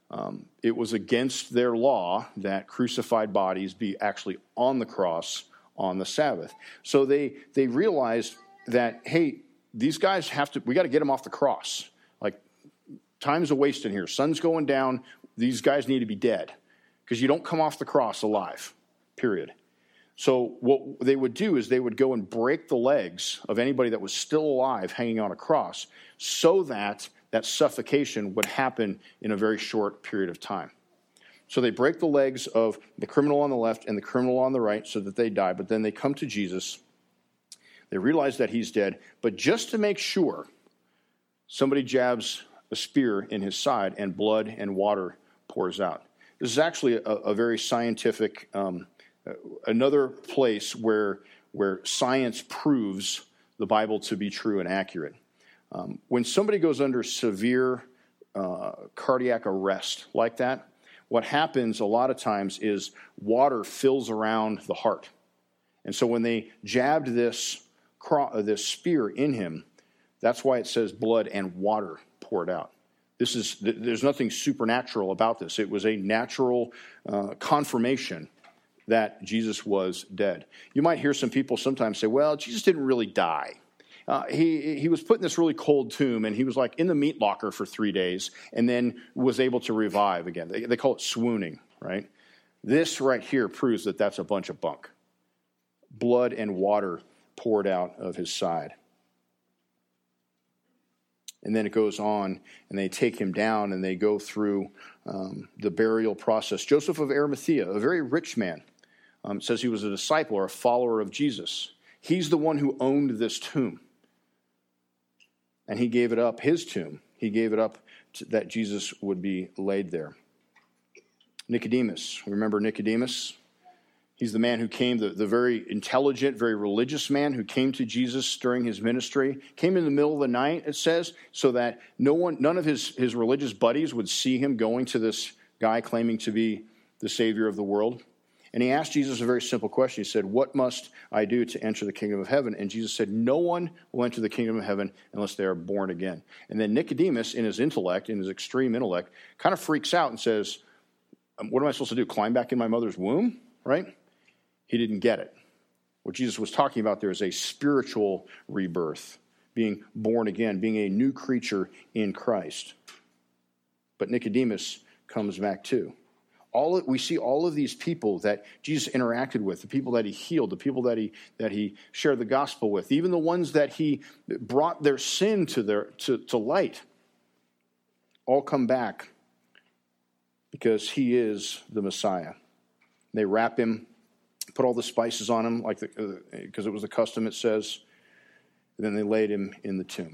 Um, it was against their law that crucified bodies be actually on the cross on the Sabbath. So they they realized that, hey, these guys have to, we got to get them off the cross. Like, time's a wasting here. Sun's going down. These guys need to be dead because you don't come off the cross alive, period. So what they would do is they would go and break the legs of anybody that was still alive hanging on a cross so that that suffocation would happen in a very short period of time. So they break the legs of the criminal on the left and the criminal on the right so that they die, but then they come to Jesus. They realize that he's dead, but just to make sure, somebody jabs a spear in his side and blood and water pours out. This is actually a, a very scientific, um, uh, another place where, where science proves the Bible to be true and accurate. Um, when somebody goes under severe uh, cardiac arrest like that, what happens a lot of times is water fills around the heart. And so when they jabbed this this spear in him, that's why it says blood and water poured out. This is there's nothing supernatural about this. It was a natural uh, confirmation that Jesus was dead. You might hear some people sometimes say, well, Jesus didn't really die. Uh, he he was put in this really cold tomb, and he was like in the meat locker for three days and then was able to revive again. They, they call it swooning, right? This right here proves that that's a bunch of bunk. Blood and water poured out of his side. And then it goes on, and they take him down, and they go through um, the burial process. Joseph of Arimathea, a very rich man, um, says he was a disciple or a follower of Jesus. He's the one who owned this tomb. And he gave it up, his tomb. He gave it up to, that Jesus would be laid there. Nicodemus, remember Nicodemus? He's the man who came, the, the very intelligent, very religious man who came to Jesus during his ministry. Came in the middle of the night, it says, so that no one, none of his, his religious buddies would see him going to this guy claiming to be the Savior of the world. And he asked Jesus a very simple question. He said, what must I do to enter the kingdom of heaven? And Jesus said, no one will enter the kingdom of heaven unless they are born again. And then Nicodemus, in his intellect, in his extreme intellect, kind of freaks out and says, what am I supposed to do, climb back in my mother's womb, right? He didn't get it. What Jesus was talking about there is a spiritual rebirth, being born again, being a new creature in Christ. But Nicodemus comes back too. All of, we see all of these people that Jesus interacted with, the people that he healed, the people that he that he shared the gospel with, even the ones that he brought their sin to their to, to light, all come back because he is the Messiah. They wrap him, put all the spices on him, like the, because uh, it was the custom, it says, and then they laid him in the tomb.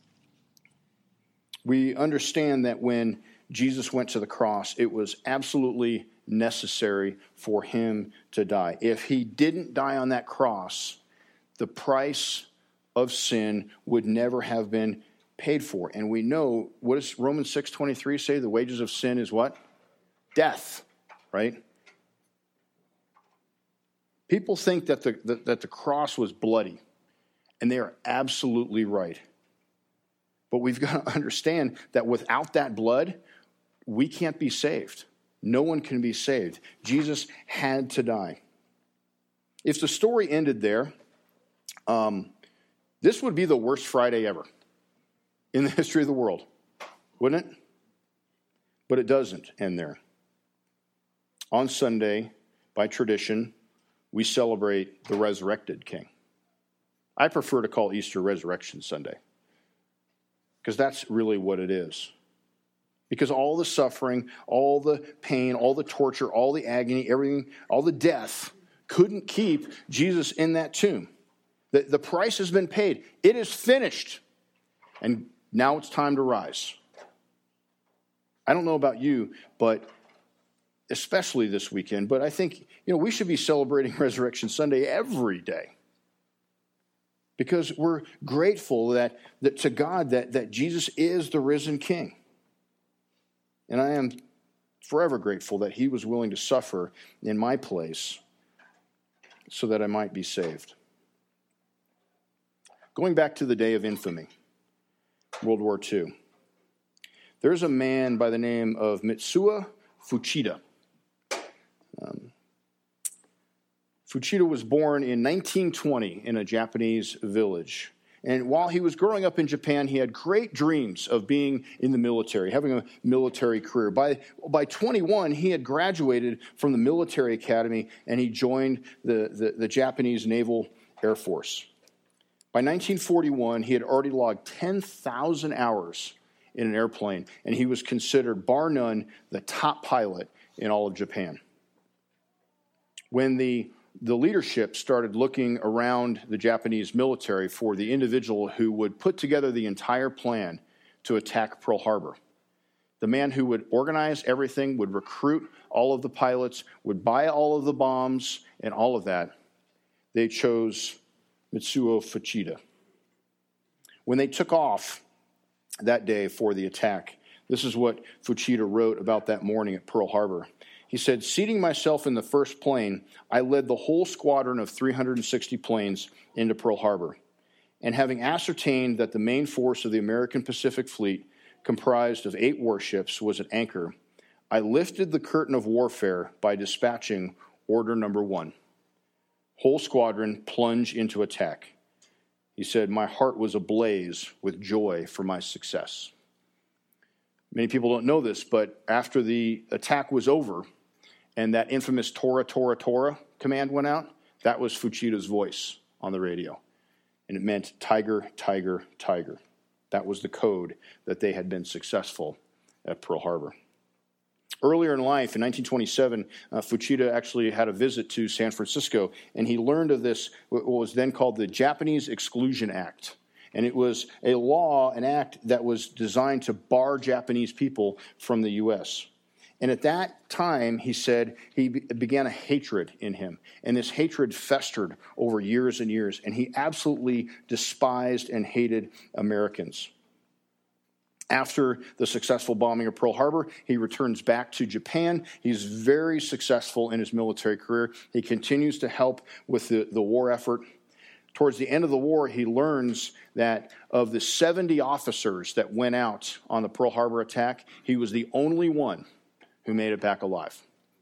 We understand that when Jesus went to the cross, it was absolutely necessary for him to die. If he didn't die on that cross, the price of sin would never have been paid for. And we know, what does Romans six twenty-three say? The wages of sin is what? Death, right? People think that the, that, that the cross was bloody, and they are absolutely right. But we've got to understand that without that blood, we can't be saved. No one can be saved. Jesus had to die. If the story ended there, um, this would be the worst Friday ever in the history of the world, wouldn't it? But it doesn't end there. On Sunday, by tradition, we celebrate the resurrected King. I prefer to call Easter Resurrection Sunday, because that's really what it is. Because all the suffering, all the pain, all the torture, all the agony, everything, all the death couldn't keep Jesus in that tomb. The, the price has been paid. It is finished. And now it's time to rise. I don't know about you, but especially this weekend, but I think, you know, we should be celebrating Resurrection Sunday every day. Because we're grateful that, that to God that, that Jesus is the risen King. And I am forever grateful that he was willing to suffer in my place so that I might be saved. Going back to the day of infamy, World War Two. There's a man by the name of Mitsuo Fuchida. Um, Fuchida was born in nineteen twenty in a Japanese village. And while he was growing up in Japan, he had great dreams of being in the military, having a military career. By, by twenty-one, he had graduated from the military academy, and he joined the, the, the Japanese Naval Air Force. By nineteen forty-one, he had already logged ten thousand hours in an airplane, and he was considered, bar none, the top pilot in all of Japan. When the The leadership started looking around the Japanese military for the individual who would put together the entire plan to attack Pearl Harbor. The man who would organize everything, would recruit all of the pilots, would buy all of the bombs and all of that. They chose Mitsuo Fuchida. When they took off that day for the attack, this is what Fuchida wrote about that morning at Pearl Harbor. He said, "Seating myself in the first plane, I led the whole squadron of three hundred sixty planes into Pearl Harbor. And having ascertained that the main force of the American Pacific Fleet, comprised of eight warships, was at anchor, I lifted the curtain of warfare by dispatching order number one. Whole squadron, plunge into attack." He said, "My heart was ablaze with joy for my success." Many people don't know this, but after the attack was over and that infamous Tora, Tora, Tora command went out, that was Fuchida's voice on the radio. And it meant tiger, tiger, tiger. That was the code that they had been successful at Pearl Harbor. Earlier in life, in nineteen twenty-seven, uh, Fuchida actually had a visit to San Francisco, and he learned of this, what was then called the Japanese Exclusion Act. And it was a law, an act that was designed to bar Japanese people from the U S. And at that time, he said, he be- began a hatred in him. And this hatred festered over years and years. And he absolutely despised and hated Americans. After the successful bombing of Pearl Harbor, he returns back to Japan. He's very successful in his military career. He continues to help with the, the war effort. Towards the end of the war, he learns that of the seventy officers that went out on the Pearl Harbor attack, he was the only one who made it back alive.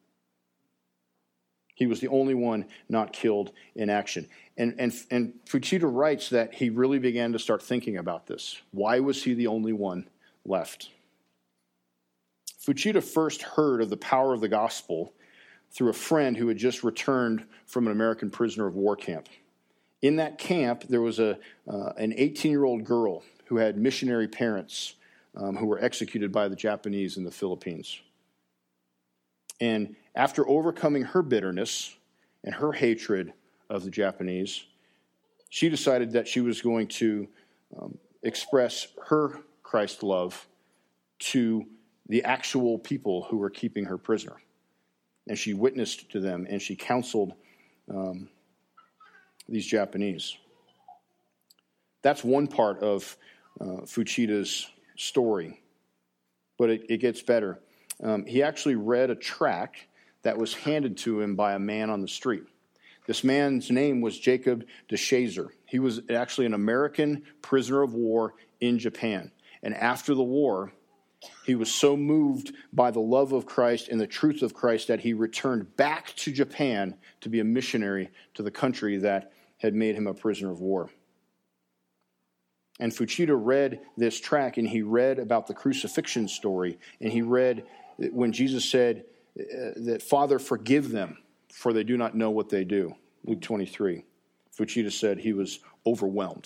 He was the only one not killed in action. And, and, and Fuchida writes that he really began to start thinking about this. Why was he the only one left? Fuchida first heard of the power of the gospel through a friend who had just returned from an American prisoner of war camp. In that camp, there was a uh, an eighteen-year-old girl who had missionary parents um, who were executed by the Japanese in the Philippines. And after overcoming her bitterness and her hatred of the Japanese, she decided that she was going to um, express her Christ love to the actual people who were keeping her prisoner. And she witnessed to them, and she counseled um, these Japanese. That's one part of uh, Fuchida's story, but it, it gets better. Um, he actually read a tract that was handed to him by a man on the street. This man's name was Jacob DeShazer. He was actually an American prisoner of war in Japan. And after the war, he was so moved by the love of Christ and the truth of Christ that he returned back to Japan to be a missionary to the country that had made him a prisoner of war. And Fuchida read this tract, and he read about the crucifixion story, and he read when Jesus said uh, that, "Father, forgive them, for they do not know what they do." Luke twenty-three. Fuchida said he was overwhelmed.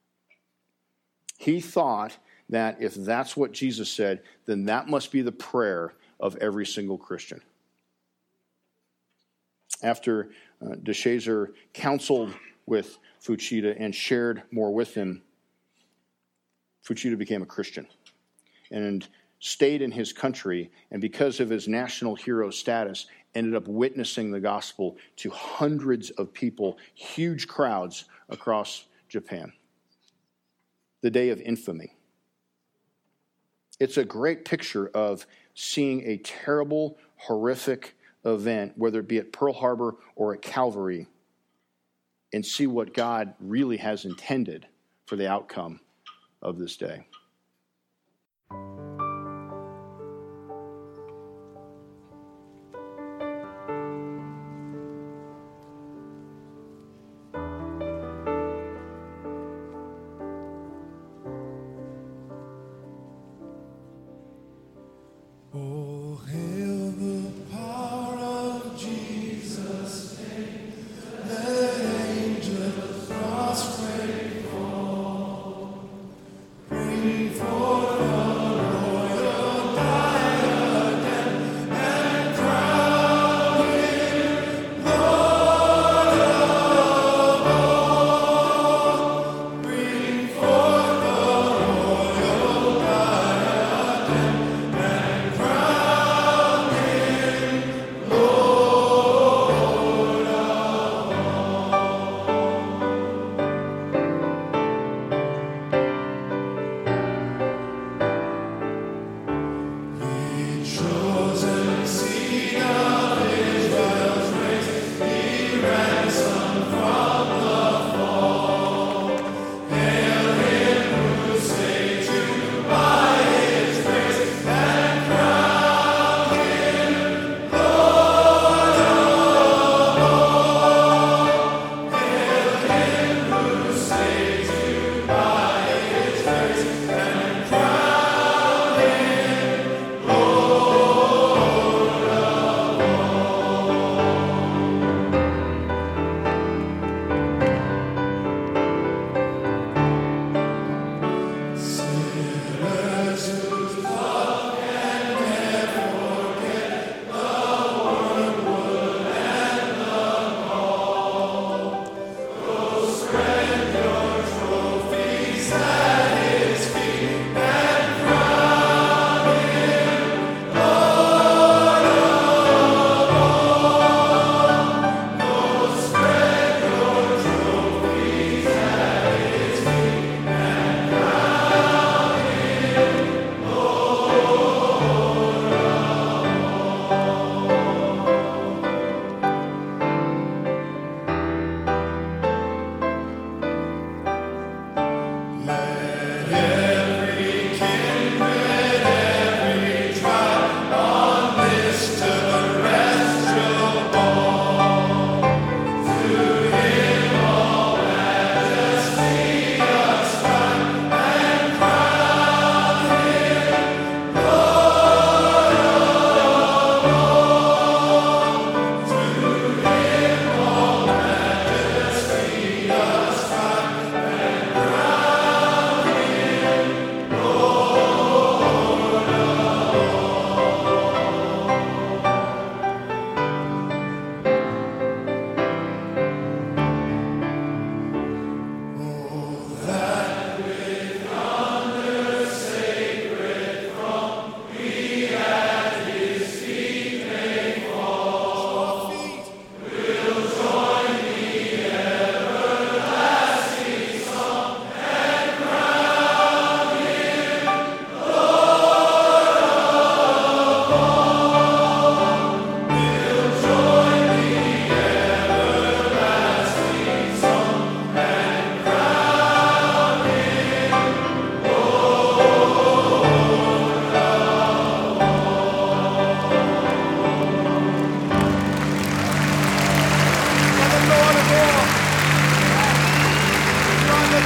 He thought that if that's what Jesus said, then that must be the prayer of every single Christian. After uh, DeShazer counseled with Fuchida and shared more with him, Fuchida became a Christian and stayed in his country, and because of his national hero status, ended up witnessing the gospel to hundreds of people, huge crowds across Japan. The day of infamy. It's a great picture of seeing a terrible, horrific event, whether it be at Pearl Harbor or at Calvary, and see what God really has intended for the outcome of this day.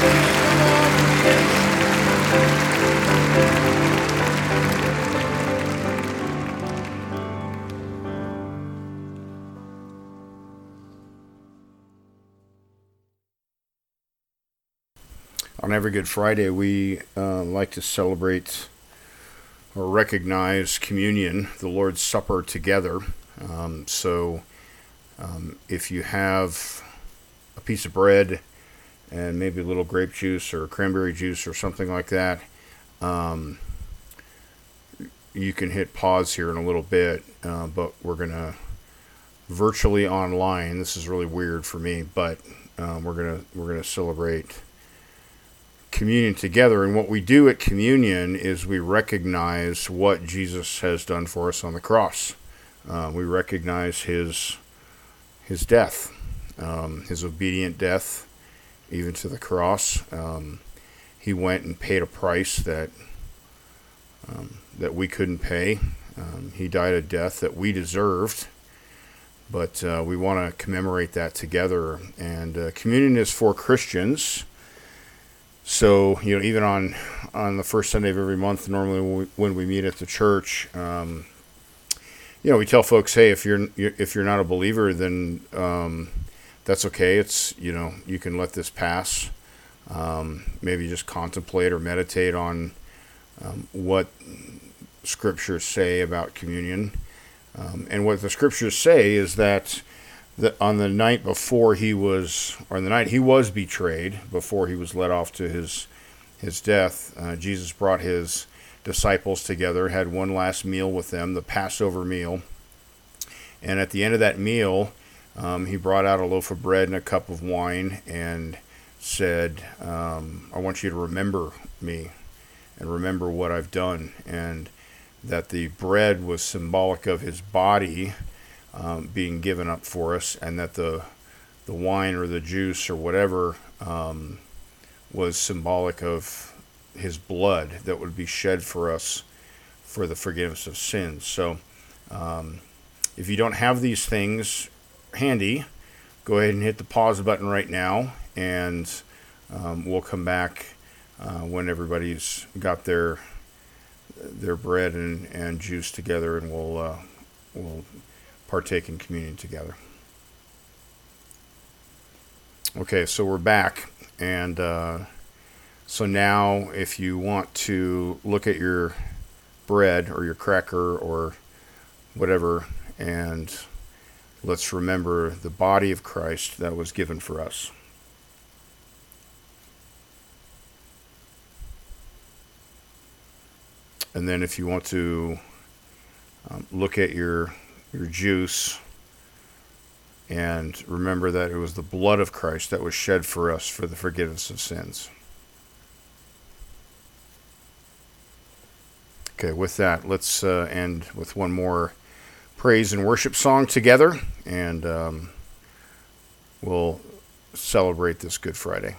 On every Good Friday, we uh, like to celebrate or recognize communion, the Lord's Supper, together. Um, so um, if you have a piece of bread and maybe a little grape juice or cranberry juice or something like that, um, you can hit pause here in a little bit, uh, but we're going to virtually online. This is really weird for me, but um, we're going to we're going to celebrate communion together. And what we do at communion is we recognize what Jesus has done for us on the cross. Uh, we recognize his his death, um, his obedient death, even to the cross. Um, he went and paid a price that um, that we couldn't pay. Um, he died a death that we deserved, but uh, we want to commemorate that together. And uh, communion is for Christians. So, you know, even on on the first Sunday of every month, normally when we, when we meet at the church, um, you know, we tell folks, hey, if you're if you're not a believer, then um, that's okay. It's, you know, you can let this pass. Um, maybe just contemplate or meditate on um, what scriptures say about communion. Um, and what the scriptures say is that that on the night before he was, or the night he was betrayed, before he was led off to his his death, uh, Jesus brought his disciples together, had one last meal with them, the Passover meal. And at the end of that meal, um, he brought out a loaf of bread and a cup of wine and said, um, I want you to remember me and remember what I've done. And that the bread was symbolic of his body Um, being given up for us, and that the the wine or the juice or whatever um, was symbolic of his blood that would be shed for us for the forgiveness of sins. So um, if you don't have these things handy, go ahead and hit the pause button right now, and um, we'll come back uh, when everybody's got their their bread and, and juice together, and we'll uh, we'll partake in communion together. Okay, so we're back, and uh, so now if you want to look at your bread or your cracker or whatever, and let's remember the body of Christ that was given for us. And then if you want to um, look at your your juice and remember that it was the blood of Christ that was shed for us for the forgiveness of sins. Okay, with that, let's uh, end with one more praise and worship song together, and um, we'll celebrate this Good Friday.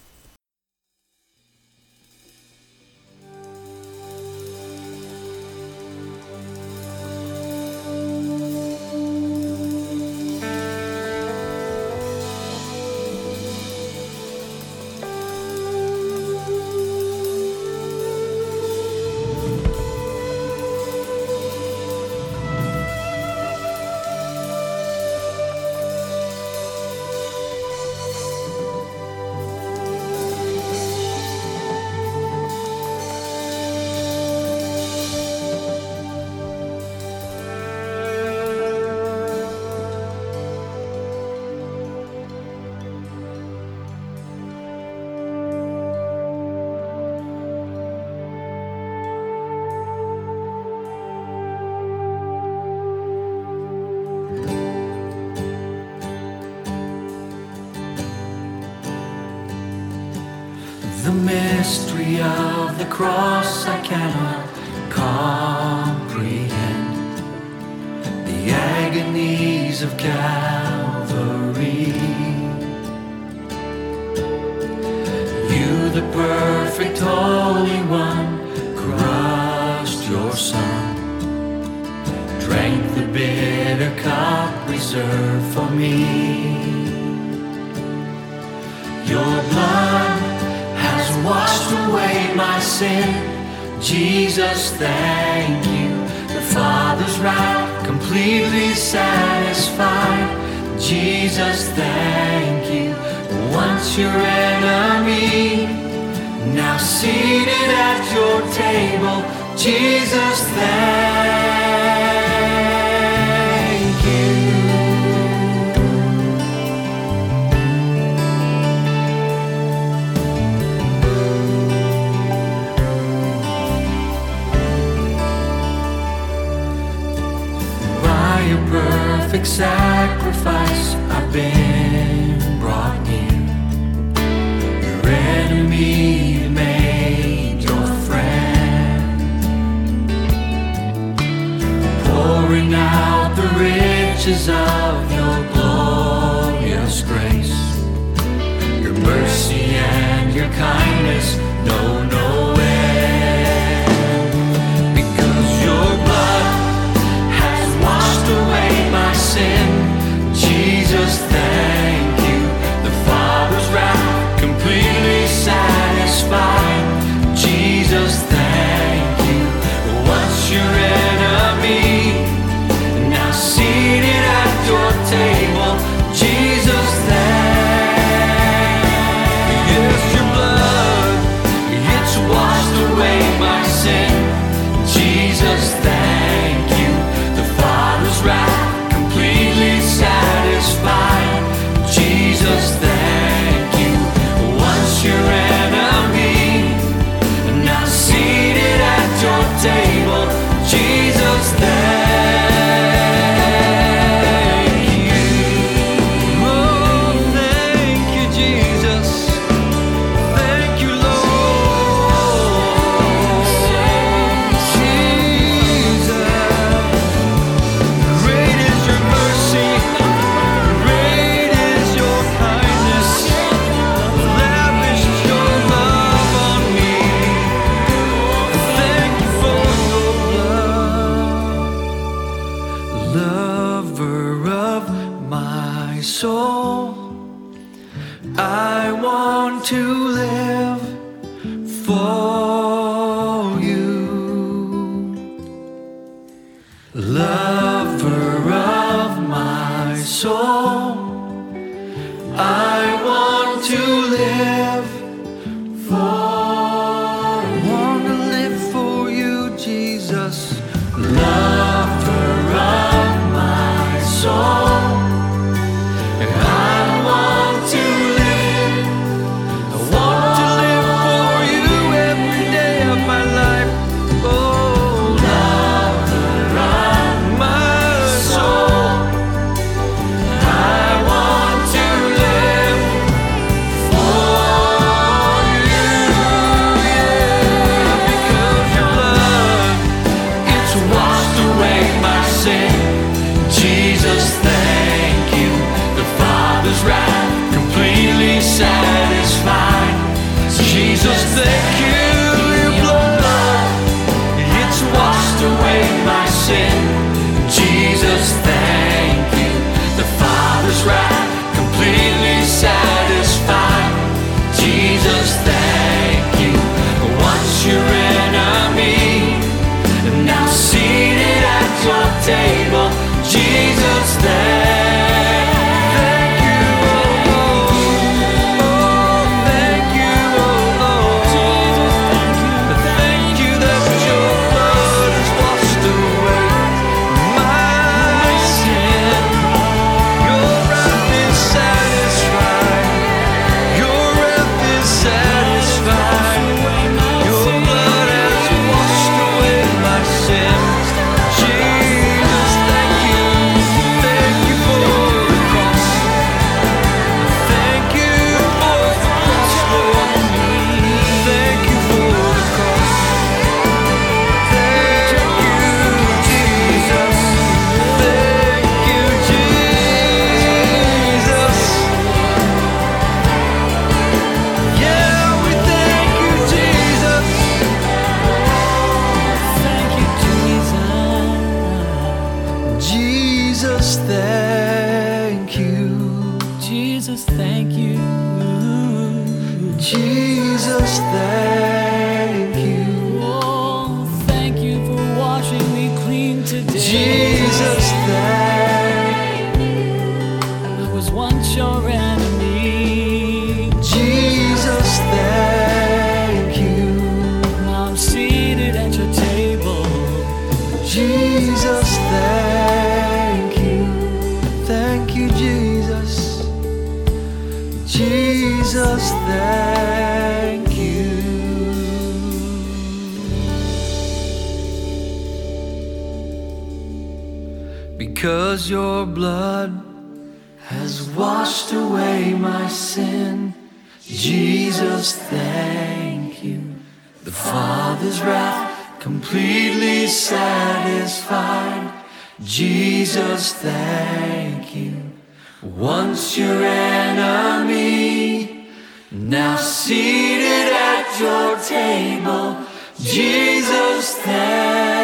The mystery of the cross I cannot comprehend. The agonies of Calvary. You, the perfect Holy One, crushed your Son, drank the bitter cup reserved for me. Your blood washed away my sin. Jesus, thank you. The Father's wrath completely satisfied. Jesus, thank you. Once your enemy, now seated at your table. Jesus, thank you. By your perfect sacrifice, I've been brought near. Your enemy made your friend, pouring out the riches of your glorious grace. Your mercy and your kindness know no end. Because your blood has washed away my sin. Jesus, thank you. The Father's wrath completely satisfied. Jesus, thank you. Once your enemy, now seated at your table. Jesus, thank you. Yes, your blood, it's washed away my sin. Jesus, thank you. The Father's wrath completely satisfied. Jesus, thank you. Once your enemy, now seated at your table. Jesus, thank you. Oh, thank you, Jesus. Thank you, Lord. Jesus, great is your mercy, great is your kindness, lavished your love on me. Thank you for your love, lover of my soul. I want to live for you. Lover of my soul, I want to live for you. Want to live for you, Jesus. Lover of my soul, and I want to live. I want to live for you every day of my life. Oh, lover of my soul, I want to live for you. Yeah, because your blood, it's washed away my sin. Jesus, thank you. The Father's wrath completely satisfied. Jesus, thank you. Your blood, it's washed away my sin. Jesus, thank you. The Father's wrath completely satisfied. Jesus, thank you. Once your enemy, now seated at your table. Jesus, thank you, oh Lord. Oh, thank you, oh Lord. Thank you that your blood has washed away my sin. Your wrath is satisfied. Your wrath is satisfied. Your blood has washed away my sin. Jesus, thank you. Thank you for the cross. Thank you for the cross, Lord. Thank you for the cross. Thank you, Jesus. Thank you, Jesus. Yeah, we thank you, Jesus. Thank you, Jesus. Jesus, thank you. Jesus, thank you. Jesus. Jesus, thank you. Oh, thank you for washing me clean today. Jesus, thank I was once your enemy. Jesus, thank you. Now I'm seated at your table. Jesus, thank you. Thank you, Jesus. Jesus, thank you. Because your blood has washed away my sin. Jesus, thank you. The Father's wrath completely satisfied. Jesus, thank you. Once your enemy, now seated at your table. Jesus, thank you.